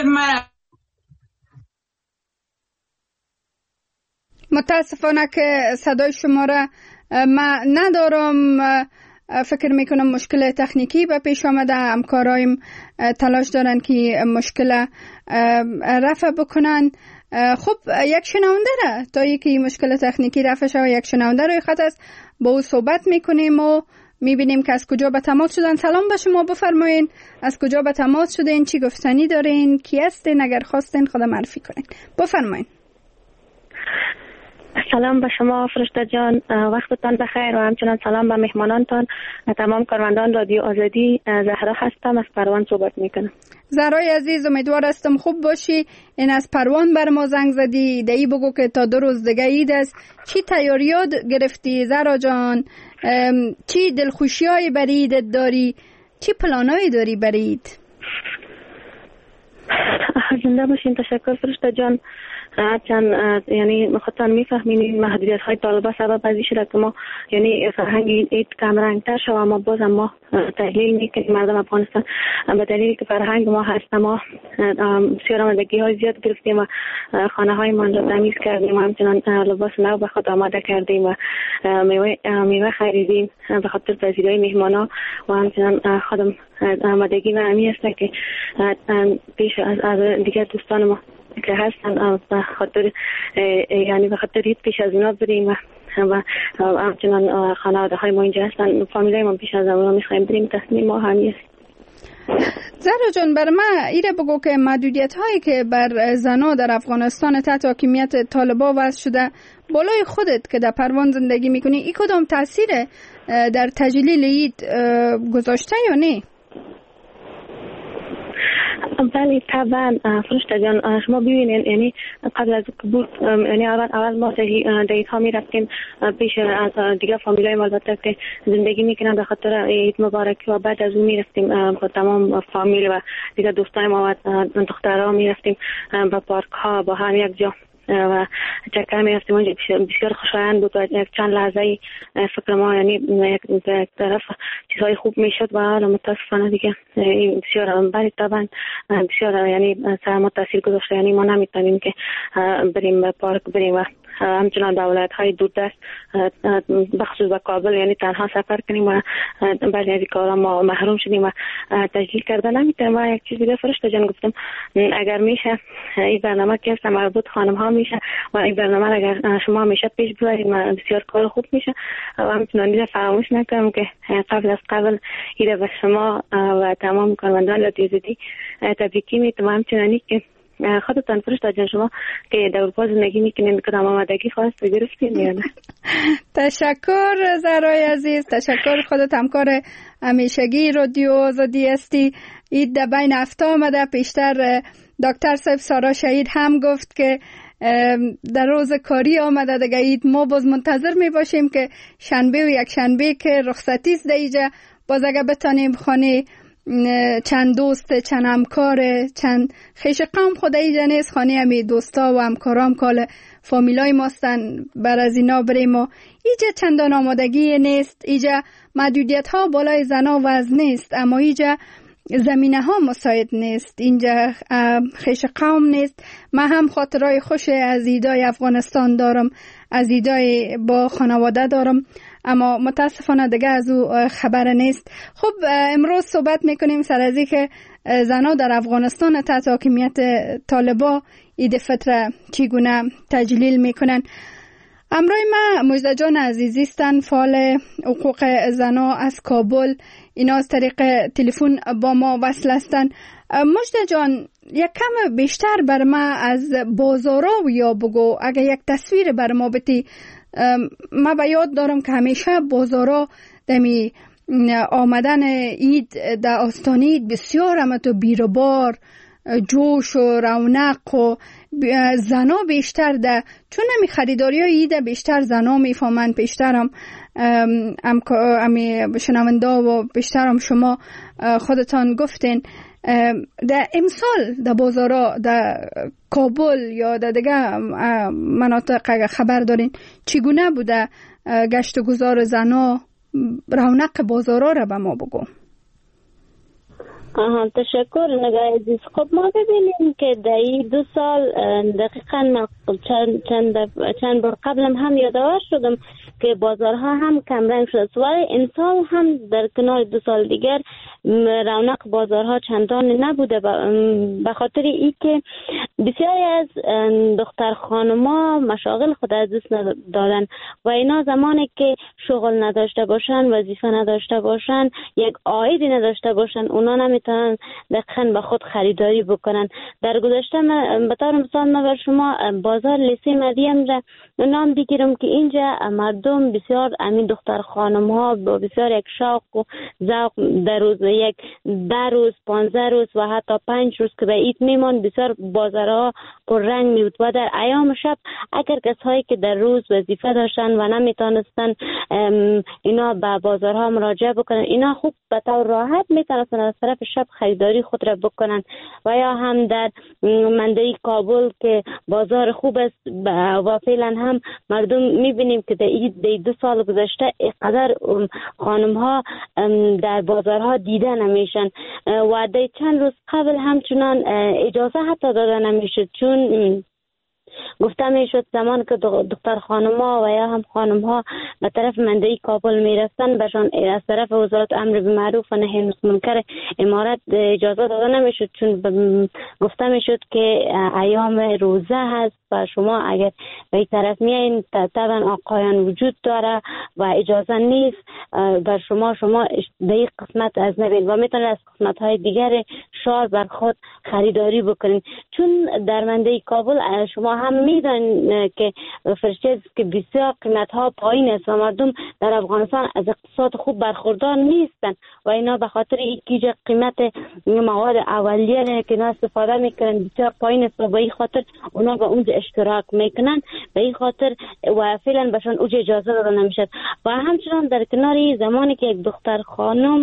متاسفانه که صدای شما را ما ندارم. فکر میکنم مشکل تکنیکی به پیش آمده. همکارایم تلاش دارن که مشکل رفع بکنن. خب یک شنونده را تا یکی مشکل تکنیکی رفع شد، یک شنونده روی خط است، با او صحبت میکنیم و میبینیم که از کجا به تماس شدن. سلام به شما، بفرمایین از کجا به تماس شدین، چی گفتنی دارین، کی هستین، اگر خواستین خود معرفی کنین بفرمایین. سلام به شما فرشته جان، وقتتان بخیر و همچنان سلام به مهمانانتان، تمام کارمندان رادیو آزادی. زهرا هستم، از پروان صحبت میکنم. زهرای عزیز، امیدوار هستم خوب باشی. این از پروان بر ما زنگ زدی، دی بگو که تا 2 روز دیگه عید است، چی تیاریات گرفتی زهرا جان؟ چی دلخوشی های بر عیدت داری؟ چی پلانایی داری بر عید؟ زنده باشین. تشکر فرشته جان. چند یعنی خودتان میفهمین محدودیت های طالبان سبب ازی شده که ما یعنی فرهنگ عید کمرنگتر شد، اما باز ما تحلیل میکنیم مردم افغانستان به دلیل که فرهنگ ما هست. ما بسیار آمادگی های زیاد گرفتیم و خانه های من را تمیز کردیم و همچنان لباس نو به خود آماده کردیم و میوه خریدیم به خاطر پذیرایی مهمان ها و همچنان خودم آمادگی و امی هست که پیش از دیگر دوستان ما که هستن به خاطر یعنی به خاطر عید پیش از اونا بریم و همچنان خانواده های ما اینجا هستن، فامیلای ما پیش از اونا میخوایم بریم. تصمیم ما همین است. زهرا جان، بر من ایره بگو که محدودیت هایی که بر زنا در افغانستان تحت حاکمیت طالبان وضع شده، بالای خودت که در پروان زندگی میکنی، این کدام تاثیر در تجلیل عید گذاشته یا نه؟ بله طبعا فرشته جان، شما ببینید یعنی قبل از بود یعنی اول ما دیت ها می رفتیم پیش از دیگه فامیلای ما البته که زندگی میکنن به خاطر عید مبارک و بعد از اون می رفتیم با تمام فامیل و دیگه دوستای ما و دخترها می رفتیم با پارک ها با هم یک جا و چکر می‌رفتیم اونجا بسیار خوشایند بود و یک چند لحظه فکر ما یعنی یک طرف چیزهای خوب میشد و حالا متاسفانه دیگه بسیار برای طبعا بسیار یعنی سر ما تاثیر گذاشته. یعنی ما نمیتونیم که بریم به پارک بریم و همچنان دولت های دوردست بخصوص به کابل یعنی تنها سفر کنیم و بعضی از کارا ما محروم شدیم و تجلیل کردن نمیتونیم. و یک چیز دیگه فرشته جان گفتم اگر میشه این برنامه که است مربوط خانم ها میشه و این برنامه اگر شما همیشه پیش ببرید بسیار کار خوب میشه و همچنان دیگه فراموش نکنم که قبل از قبل ایده به شما و تمام کارمندان رادیو آزادی تبریکی میتونم. همچنانی که خودتان فرشته جان شما که در اروپا زندگی میکنین کدام آمادگی خواست گرفتین یا نه؟ تشکر زهرای عزیز، تشکر. خودت همکار همیشگی رادیو آزادی هستی. اید در بین هفته آمده. پیشتر دکتر صاحب سارا شهید هم گفت که در روز کاری آمده دیگه اید. ما باز منتظر می باشیم که شنبه و یک شنبه که رخصتی است دیگه باز اگه بتانیم خانه چند دوست، چند همکار، چند خیش قوم خدایی جنیز خانه همی دوستا و همکارام کال فامیلای ماستن بر از اینا بریم و ایجا چندان آمادگی نیست. ایجا محدودیت ها بالای زنا وزن نیست اما ایجا زمینه ها مساعد نیست. اینجا خیش قوم نیست. من هم خاطرهای خوش از ایدای افغانستان دارم، از ایدای با خانواده دارم اما متاسفانه دیگه از او خبر نیست. خب امروز صحبت میکنیم سر از این که زنها در افغانستان تحت حاکمیت طالبا عید فطر چگونه تجلیل میکنن. امروز ما مجده جان عزیزی هستند، فعال حقوق زنها از کابل. اینا از طریق تلفن با ما وصل هستند. مجده جان یک کم بیشتر بر ما از بازارا یا بگو، اگه یک تصویر بر ما بتی. ما به یاد دارم که همیشه بازارا دمی آمدن اید در آستان اید بسیار همه تو بیروبار جوش و رونق و زنا بیشتر ده، چون همی خریداری های ایده بیشتر زنا میفهمن. بیشتر هم شنونده و بیشتر هم شما خودتان گفتین در امسال در بازارا در کابل یا در دیگه مناطق اگه خبر دارین چگونه بوده گشت و گذار زنا، رونق بازارا را به ما بگو. تشکر نگاه عزیز. خب ما ببینیم که در این 2 سال دقیقا چند بار قبلم هم یادآور شدم که بازارها هم کمرنگ شده ولی امسال هم در کنار 2 سال دیگر رونق بازارها چندان نبوده به خاطر ای که بسیاری از دختر خانما مشاغل خود از دست دادن و اینا زمانی که شغل نداشته باشن، وظیفه نداشته باشن، یک عایدی نداشته باشن، اونا نمیتونن دقیقاً به خود خریداری بکنن. در گذشته به طور مثال من بر شما بازار لیسه مریم را نام بگیرم که اینجا مردم بسیار امین دختر خانم ها با بسیار یک شوق و ذوق در روز یک 10 روز 15 روز و حتی 5 روز که به عید میمان بسیار بازارها پر رنگ می بود و در ایام شب اگر کسایی که در روز وظیفه داشتن و نمیتونستن اینا به بازارها مراجعه بکنن، اینا خوب به طور راحت میتونستن از طرف شب خریداری خود را بکنن. و یا هم در منطقه کابل که بازار خوب است و فعلا هم مردم میبینیم که در 2 سال گذشته اینقدر خانم ها در بازارها دیده نمیشن و در چند روز قبل همچنان اجازه حتی داده نمیشد، چون گفته میشد زمان که دختر خانم‌ها و یا هم خانم‌ها به طرف منطقه کابل میرفتن بهشان از طرف وزارت امر بالمعروف و نهی عن المنکر امارت اجازه داده نمیشد، چون گفته میشد که ایام روزه هست و شما اگر به این طرف میایین طبعا آقایان وجود داره و اجازه نیست بر شما به این قسمت از نبین و میتونید از قسمت‌های دیگر شهر بر خود خریداری بکنین. چون در منطقه کابل شما هم میدونید که فرشته که بسیار قیمت‌ها پایین است و مردم در افغانستان از اقتصاد خوب برخوردار نیستن و اینا به خاطر اینکه قیمت مواد اولیه که اینا استفاده میکنن بسیار پایین است و به این خاطر اونا به اونجا اشتراک میکنن، به این خاطر و فعلا بهشون اونجا اجازه داده نمیشد. و همچنان در کنار زمانی که یک دختر خانم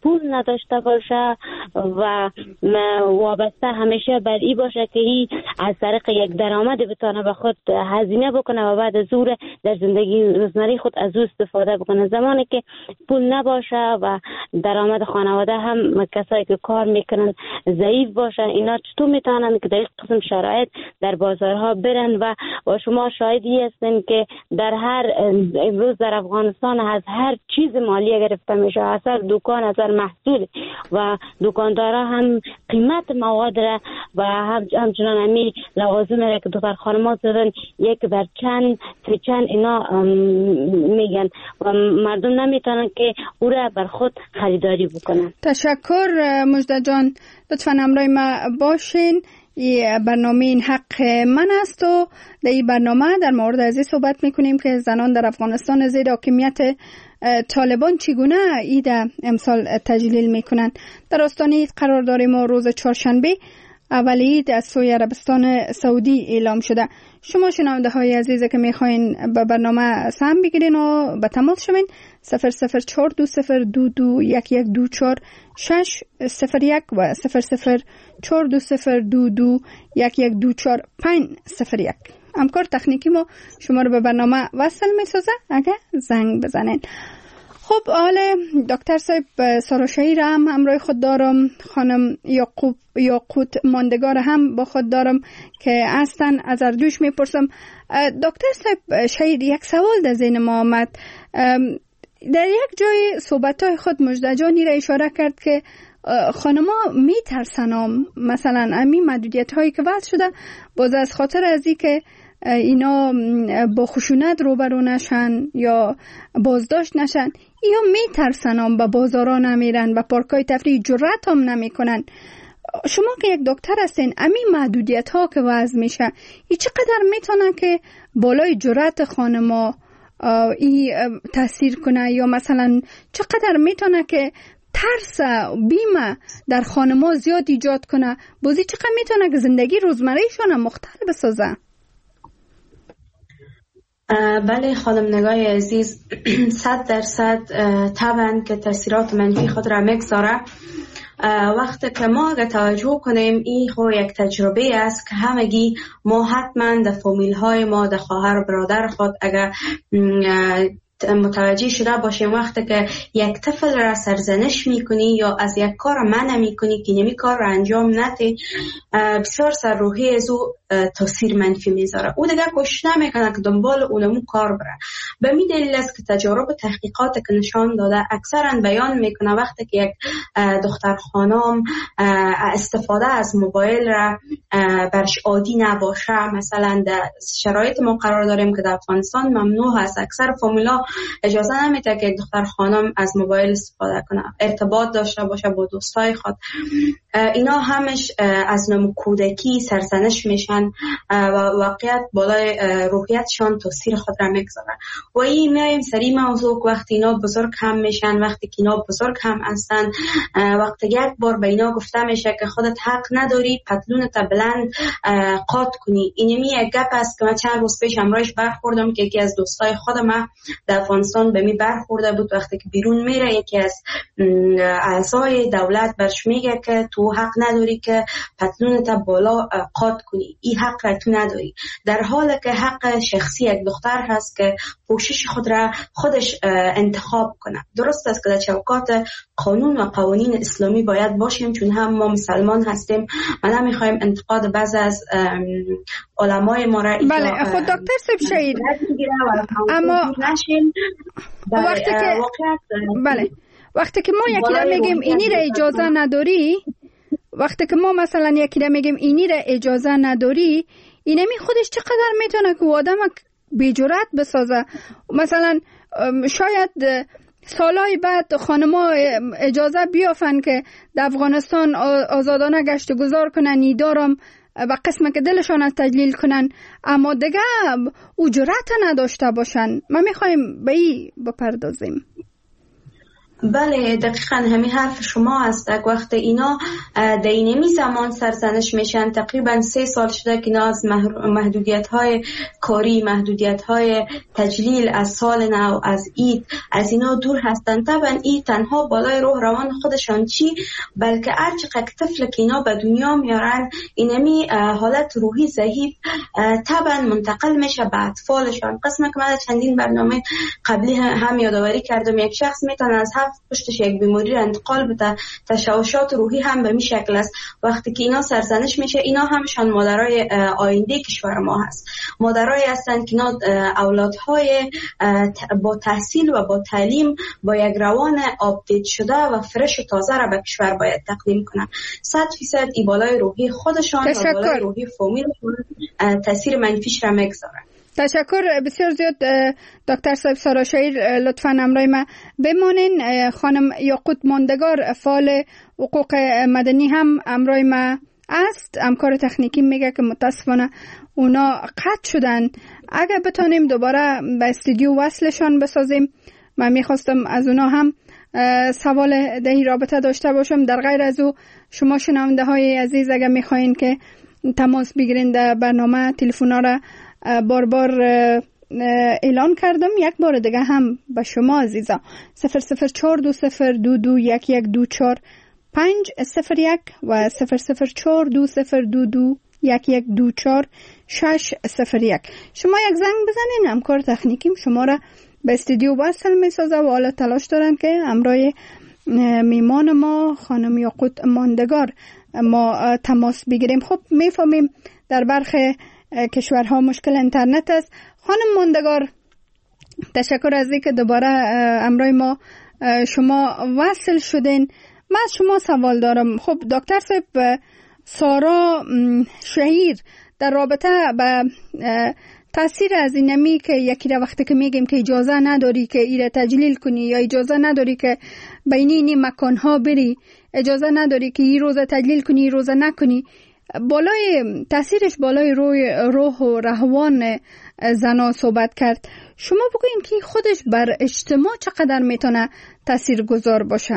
پول نداشته باشه و وابسته همیشه بر این باشه که این از طریق یک درآمد بتونه به خود هزینه بکنه و بعد از اون در زندگی روزمره خود از او استفاده بکنه. زمانی که پول نباشه و درآمد خانواده هم کسایی که کار میکنن ضعیف باشن، اینا چطور میتونن که در این قسم شرایط در بازارها برن؟ و شما شاهدی هستین که در هر امروز در افغانستان از هر چیز مالی گرفته میشه، از هر دکان، از هر محصول و دکاندارا هم قیمت مواد را و همچنان همی لوازم را که دختر خانم‌ها زدن یک بر چند اینا میگن و مردم نمیتونن که او را بر خود خریداری بکنن. تشکر مجده جان، لطفاً همراه ما باشین. برنامه این حق من است و در این برنامه در مورد از این صحبت میکنیم که زنان در افغانستان زیر حاکمیت طالبان چگونه عید امسال تجلیل میکنن. در آستانه عید قرار داریم و روز چهارشنبه اول عید از سوی عربستان سعودی اعلام شده. شما شنونده های عزیز که میخواین به برنامه سهم بگیرین و به تماس شوین 00420221124 601 و 0042221124501. همکار تکنیکی ما شما رو به برنامه وصل میسازه اگه زنگ بزنین. خب حال دکتر صاحب ساراشهی را هم همراه خود دارم، خانم یاقوت ماندگار هم با خود دارم که هستن. از اردوش میپرسم. دکتر صاحب شهید، یک سوال در ذهن ما آمد. در یک جای صحبت‌های خود مجده جانی را اشاره کرد که خانم‌ها میترسن مثلا همین محدودیت هایی که وضع شده باز از خاطر از این که اینا با خشونت روبرو نشن یا بازداشت نشن یا میترسن به بازارا نمیرن، به پارکای تفریح جرأت هم نمیکنن. شما که یک دکتر هستین، همین محدودیت ها که وضع میشه این چقدر میتونه که بالای جرأت خانما این تاثیر کنه یا مثلا چقدر میتونه که ترس بیمه در خانما زیاد ایجاد کنه، بازی چقدر میتونه که زندگی روزمرهشون مختل بسازه؟ بله خانم نگاه عزیز، 100% طبعا که تاثیرات منفی خود را میگذاره. وقتی که ما اگه توجه کنیم این خو یک تجربه است که همگی ما حتما در فامیل های ما، در خواهر و برادر خود اگه متوجه شده باشیم وقتی که یک طفل را سرزنش میکنی یا از یک کار منع میکنی که نمی کار را انجام نده، بسیار سر روحی از او تاثیر منفی میذاره. او دیگه کوشش نمیکنه که دنبال اونمو کار بره. به می دلیل است که تجارب و تحقیقات که نشان داده اکثرا بیان میکنه وقتی که یک دختر خانم استفاده از موبایل را برش عادی نباشه، مثلا در شرایط ما قرار داریم که در افغانستان ممنوع است، اکثر فامیلا اجازه نمیده که دختر خانم از موبایل استفاده کنه، ارتباط داشته باشه با دوستای خود. اینا همش از نوع کودکی سرزنش میشن و واقعیت بالای روحیتشان تاثیر خود را میگذاره. و این میایم سری موضوع وقتی اینا بزرگ هم میشن، وقتی که اینا بزرگ هم هستن، وقتی یک بار به اینا گفته میشه که خودت حق نداری پتلونت بلند قات کنی. اینمی یک گپ است که من چند روز پیش امروز برخوردم که یکی از دوستای خودم در افغانستان به می برخورده بود. وقتی که بیرون میره یکی از اعضای دولت برش میگه که تو حق نداری که پتلونت بالا قات کنی، این حق را تو نداری، در حالی که حق شخصی یک دختر هست که پوشش خود را خودش انتخاب کنه. درست است که در چوکات قانون و قوانین اسلامی باید باشیم، چون هم ما مسلمان هستیم و نمیخوایم انتقاد بعض از علمای ما را بله خود دکتر صاحب شهید، اما وقتی که بله وقتی که ما یکی را میگیم اینی را اجازه نداری، وقتی که ما مثلا یکی را میگیم اینی را اجازه نداری، اینمی خودش چقدر میتونه که آدم بی جرأت بسازه. مثلا شاید سالهای بعد خانما اجازه بیافن که در افغانستان آزادانه گشت و گذار کنن، نیدارم و قسمه که دلشان از تجلیل کنن، اما دیگه او جرأت نداشته باشن. ما میخوایم به این بپردازیم. بله دقیقاً همین حرف شما است. وقت اینا در اینمی زمان سرزنش میشن، تقریبا 3 سال شده که اینا از محدودیت‌های کاری، محدودیت‌های تجلیل از سال نو، از عید، از اینا دور هستن. طبعا این تنها بالای روح روان خودشان چی، بلکه هر چقدر طفل که اینا به دنیا میارن اینمی حالت روحی ضعیف طبعا منتقل میشه به اطفالشان. قسم که من چندین برنامه قبلی هم یادآوری کردم، یک شخص میتونه از پشتش یک بیماری را انتقال بده. تشوشات روحی هم به این شکل است. وقتی که اینا سرزنش میشه، اینا همشان مادرای آینده کشور ما هست. مادرای هستند که اینا اولادهای با تحصیل و با تعلیم با یک روان آپدیت شده و فرش و تازه را به کشور باید تقدیم کنن. 100% ای بالای روحی خودشان و بالای روحی فامیلشون تاثیر منفیش را میگذارن. تشکر بسیار زیاد دکتر صاحب سارا شهیر. لطفاً همراه ما بمانین. خانم یاقوت ماندگار فعال حقوق مدنی هم همراه ما است. همکار تکنیکی میگه که متاسفانه اونا قطع شدن. اگر بتونیم دوباره به استودیو وصلشان بسازیم، من میخواستم از اونا هم سوال دهی رابطه داشته باشم. در غیر از او شما شنونده های عزیز اگر میخواین که تماس بگیرین در برنامه، تلفونا را بار اعلان کردم. یک بار دیگه هم به شما عزیزا 00420221124 501 و 00420221124 601. شما یک زنگ بزنین، همکار تکنیکیم شما را به استودیو وصل میسازه و حالا تلاش دارن که همراه میمان ما خانم یاقوت ماندگار ما تماس بگیریم. خب میفهمیم در برخی کشورها مشکل اینترنت است. خانم ماندگار تشکر از اینکه دوباره همراه ما شما وصل شدین. من از شما سوال دارم. خب دکتر صاحب سارا شهیر در رابطه با تاثیر از اینمی که یکی را وقتی که میگیم که اجازه نداری که ایره تجلیل کنی یا اجازه نداری که بین این مکانها بری، اجازه نداری که این روزه تجلیل کنی این روزه نکنی، بالای تاثیرش بالای روح و روان زنا صحبت کرد. شما بگوین که خودش بر اجتماع چقدر میتونه تاثیر گذار باشه؟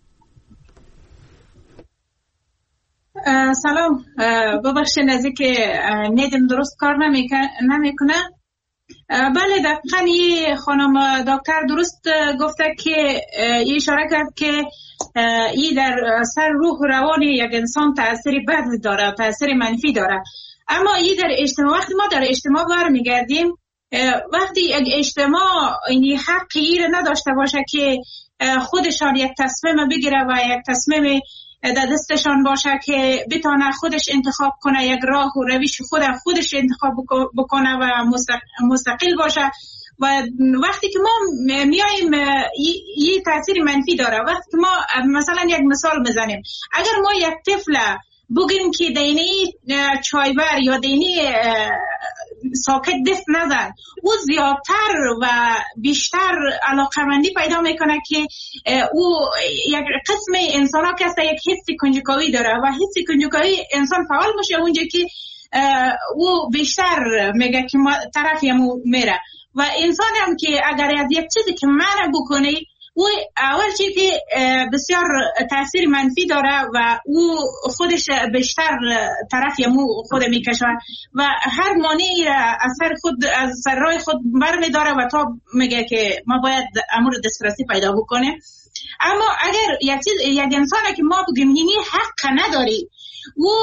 سلام، ببخشید از اینکه نیدم درست کار نمیکنه. بله دقیقاً یه خانم دکتر درست گفته که یه اشاره کرد که این در سر روح و روان یک انسان تأثیر بد داره، تأثیر منفی داره. اما این در اجتماع، وقتی ما در اجتماع برمیگردیم، وقتی یک اجتماع این حقی را نداشته باشه که خودشان یک تصمیم بگیره و یک تصمیم در دستشان باشه که بتونه خودش انتخاب کنه، یک راه و روش خودش انتخاب بکنه و مستقل باشه. و وقتی که ما میایم یه تاثیر منفی داره. وقتی که ما مثلا یک مثال بزنیم، اگر ما یک طفل بگیم که دینی چایبر یا دینی ساکت دست نزن، او زیادتر و بیشتر علاقمندی پیدا میکنه که او یک قسم انسان ها که یک حس کنجکاوی داره و حس کنجکاوی انسان فعال باشه اونجا که او بیشتر میگه که ما طرفیمو میره. و انسان هم که اگر از یک چیزی که منع بکنه، او اول چیزی که بسیار تاثیر منفی داره و او خودش بیشتر طرفیمو خود میکشه و هر مانعی را از سر راه خود برمیداره و تا میگه که ما باید امور دسترسی پیدا بکنه. اما اگر یک انسان که ما بگیم یعنی حق نداری، او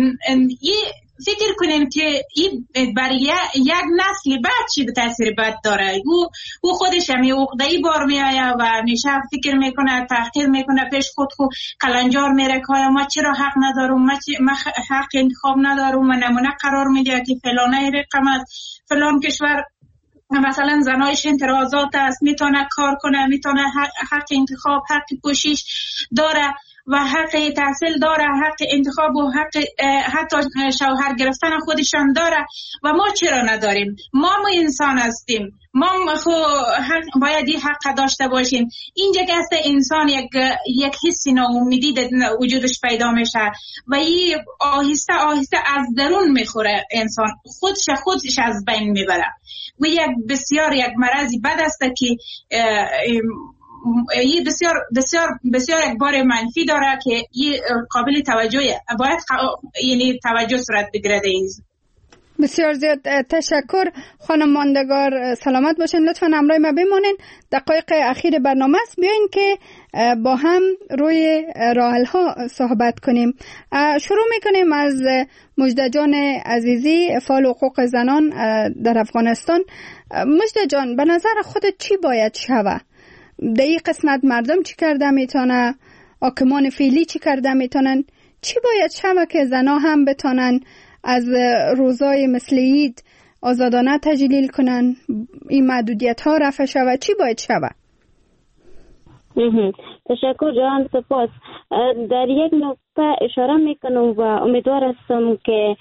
فکر کنین که این برای یک نسل بعد چی به تاثیر بد داره. او خودش هم عقده‌ای بار میآید و میشه فکر میکنه، تحقیر میکنه، پیش خود کلنجار میره که ما چرا حق ندارم، ما حق انتخاب ندارم، و نمونه قرار میده که فلانه رقم است، فلان کشور مثلا زنایش انترازات است، میتونه کار کنه، میتونه حق انتخاب، حق کوشش داره و حق تحصیل داره، حق انتخاب و حتی شوهر گرفتن خودشان داره و ما چرا نداریم؟ ما انسان هستیم، ما باید این حق داشته باشیم. اینجا که انسان یک حس ناامیدی در وجودش پیدا میشه و این آهسته آهسته از درون میخوره، انسان خودش از بین میبره و یک بسیار یک مرضی بد است که این بسیار بسیار بسیار یک بار منفی داره که این قابل توجهه، باید یعنی توجه صورت بگیره. بسیار زیاد تشکر خانم ماندگار، سلامت باشین. لطفا همراه ما بمانین، دقایق اخیر برنامه است، بیاین که با هم روی راه ها صحبت کنیم. شروع میکنیم از مجده جان عزیزی، فعال حقوق زنان در افغانستان. مجده جان، به نظر خودت چی باید شوه؟ در این قسمت مردم چی کرده میتونه؟ حاکمان فعلی چی کرده میتونن؟ چی باید شوه که زنها هم بتونن از روزای مثل عید آزادانه تجلیل کنن، این محدودیت ها رفع شود؟ چی باید شود؟ تشکر جان، سپاس. در یک نقطه اشاره میکنم و امیدوار هستم که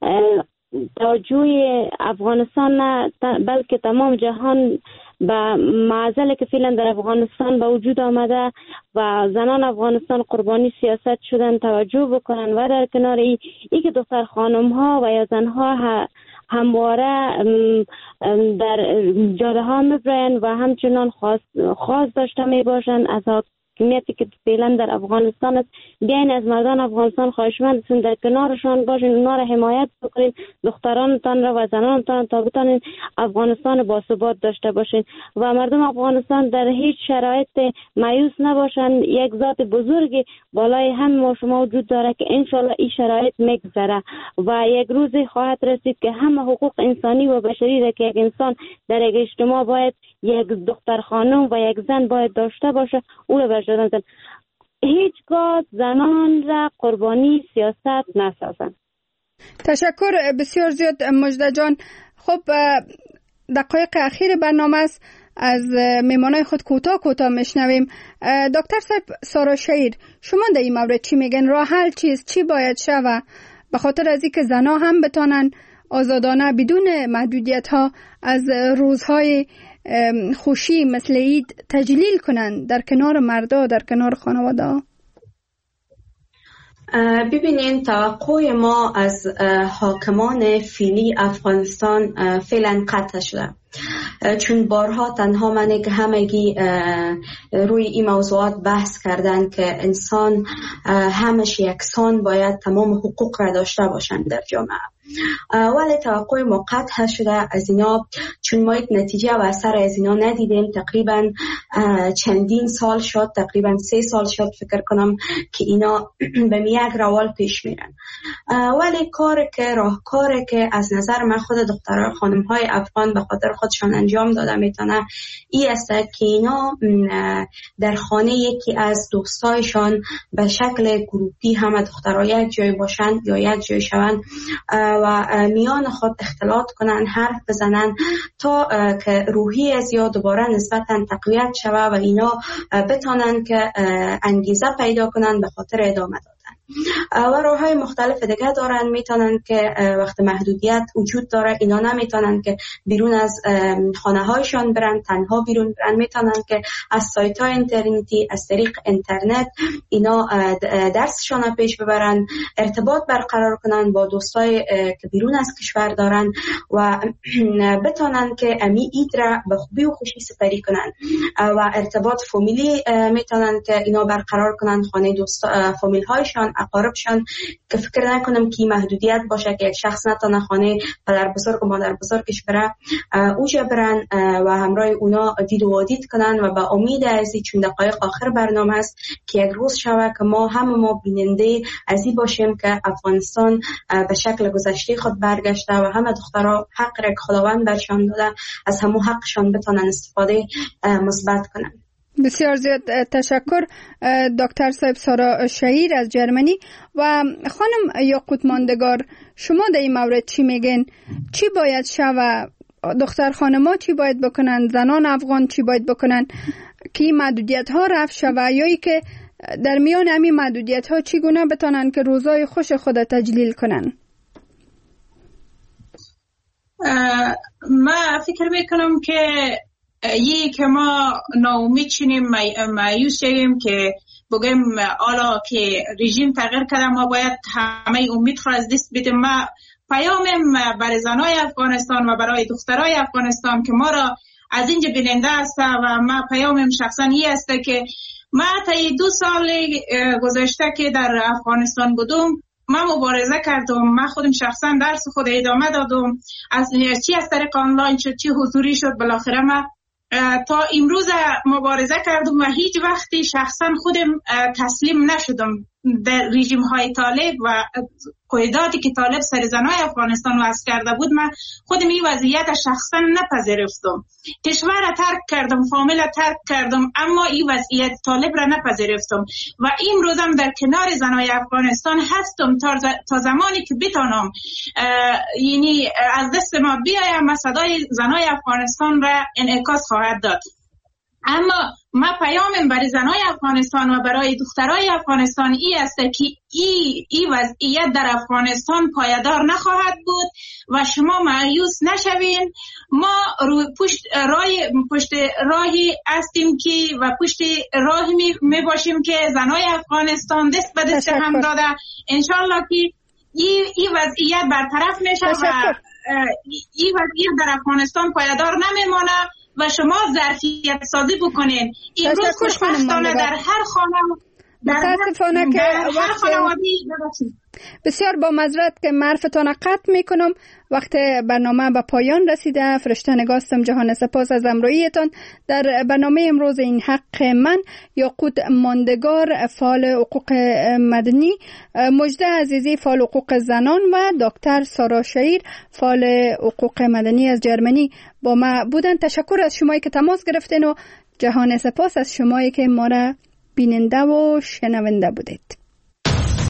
توجه افغانستان نه بلکه تمام جهان به معضلی که فعلا در افغانستان به وجود آمده و زنان افغانستان قربانی سیاست شدن توجه بکنن و در کنار ای که دختر خانم ها و یا زن ها همواره در جاده ها میبرن و همچنان خواست داشته می باشن از حاکمیتی که فعلا در افغانستان است. بیاین از مردان افغانستان خواهشمند هستیم در کنارشان باشین، اونا را حمایت بکنین، دخترانتان را و زنانتان تا بتانین افغانستان باثبات داشته باشین و مردم افغانستان در هیچ شرایط مایوس نباشن. یک ذات بزرگی بالای هم ما شما وجود داره که انشالله این شرایط میگذره و یک روزی خواهد رسید که همه حقوق انسانی و بشری را که یک انسان در یک اجتماع باید یک دختر خانم و یک زن باید داشته باشه او را برجادن زن. هیچگاه زنان را قربانی سیاست نسازن. تشکر بسیار زیاد مجده جان. خب دقایق اخیر برنامه است، از میمانای خود کوتاه میشنویم. دکتر صاحب سارا شهیر، شما در این مورد چی میگن؟ راه حل چیست؟ چی باید شوه به خاطر از اینکه زنها هم بتانن آزادانه بدون محدودیت ها از روزهای خوشی مثل عید تجلیل کنن در کنار مردا، در کنار خانواده ها؟ ببینین، توقع ما از حاکمان فعلی افغانستان فعلا قطع شده، چون بارها تنها منه که همگی روی این موضوعات بحث کردن که انسان همش یکسان باید تمام حقوق را داشته باشند در جامعه، ولی توقع ما قطع شده از اینا، چون ما یک نتیجه و اثر از اینا ندیدیم. تقریبا چندین سال شد، تقریبا 3 سال شد فکر کنم که اینا به یک روال پیش میرن، ولی راهکاری که از نظر من خود دخترای خانم‌های افغان به خاطر خودشان انجام داده میتونه این است که اینا در خانه یکی از دوستایشان به شکل گروپی همه دخترها یک جای باشن یا یک جای شون و میان خود اختلاط کنن، حرف بزنن تا که روحی از یا دوباره نسبتا تقویت شوه و اینا بتانن که انگیزه پیدا کنن به خاطر ادامه دادن. و راه‌های مختلف دیگه دارن، میتونن که وقت محدودیت وجود داره اینا نمیتونن که بیرون از خانه هایشان برن، تنها بیرون برن، میتونن که از سایت های اینترنتی از طریق اینترنت اینا درسشان پیش ببرن، ارتباط برقرار کنن با دوستای که بیرون از کشور دارن و بتونن که امی اید را به خوبی و خوشی سپری کنن و ارتباط فامیلی میتونن که اینا برقرار کنن، خانه دوست فامیل هایشان، اقاربشان، که فکر نکنم که محدودیت باشه که یک شخص نتونه خانه پدر بزرگ و مادر بزرگش بره اوجا برن و همراه اونا دید و وادید کنن و با امید ازی، چون دقایق آخر برنامه است، که یک روز شوه که ما بیننده ازی باشیم که افغانستان به شکل گذشته خود برگشته و همه دخترها حق را که خداوند برشان داده از همون حقشان بتونن استفاده مثبت کنن. بسیار زیاد تشکر دکتر صاحب سارا شهیر از جرمنی. و خانم یاقوت ماندگار، شما در این مورد چی میگن؟ چی باید شوه؟ دختر خانما چی باید بکنن؟ زنان افغان چی باید بکنن که این محدودیت ها رفع شوه، یا ای که در میان همین محدودیت ها چگونه بتونن که روزای خوش خود تجلیل کنن؟ ما فکر میکنم که که ما ناامید شیم، مایوس شیم که بگیم حالا که رژیم تغییر کرده ما باید همه امید خود از دست بدیم. ما پیامم برای زنای افغانستان و برای دخترای افغانستان که ما را از اینجا بیننده است و ما پیامم شخصا این است که ما تا 2 سال گذشته که در افغانستان بودم من مبارزه کردم. من خودم شخصا درس خود ادامه دادم، از چی از طریق آنلاین شد چی حضوری شد، بالاخره من تا امروز مبارزه کردم و هیچ وقتی شخصا خودم تسلیم نشدم در رژیم های طالب و قیداتی که طالب سر زنای افغانستان وضع کرده بود. من خودم این وضعیت شخصا نپذیرفتم. کشور را ترک کردم، فامیل را ترک کردم، اما این وضعیت طالب را نپذیرفتم و امروزم در کنار زنای افغانستان هستم تا زمانی که بتانم یعنی از دست ما بیایم و صدای زنای افغانستان را انعکاس خواهد داد. اما ما پیامم برای زنای افغانستان و برای دخترای افغانستان این است که این وضعیت در افغانستان پایدار نخواهد بود و شما مایوس نشوین. ما پشت راهی هستیم که و پشت راهی می باشیم که زنای افغانستان دست به دست هم داده انشالله که این وضعیت برطرف میشه و این وضعیت در افغانستان پایدار نمیمانه و شما ظرفیت سازی بکنین. امروز خوشبختانه در هر خانه هر خانوادی بسیار با معذرت که معرفتان قطع میکنم. وقت برنامه به پایان رسیده. فرشته نگاستم جهان سپاس از همراهیتان در برنامه امروز این حق من. یاقوت ماندگار فعال حقوق مدنی، مجده عزیزی فعال حقوق زنان و دکتر سارا شعیر فعال حقوق مدنی از جرمنی با ما بودن. تشکر از شمایی که تماس گرفتین و جهان سپاس از شمایی که ما را بیننده و شنونده بودید.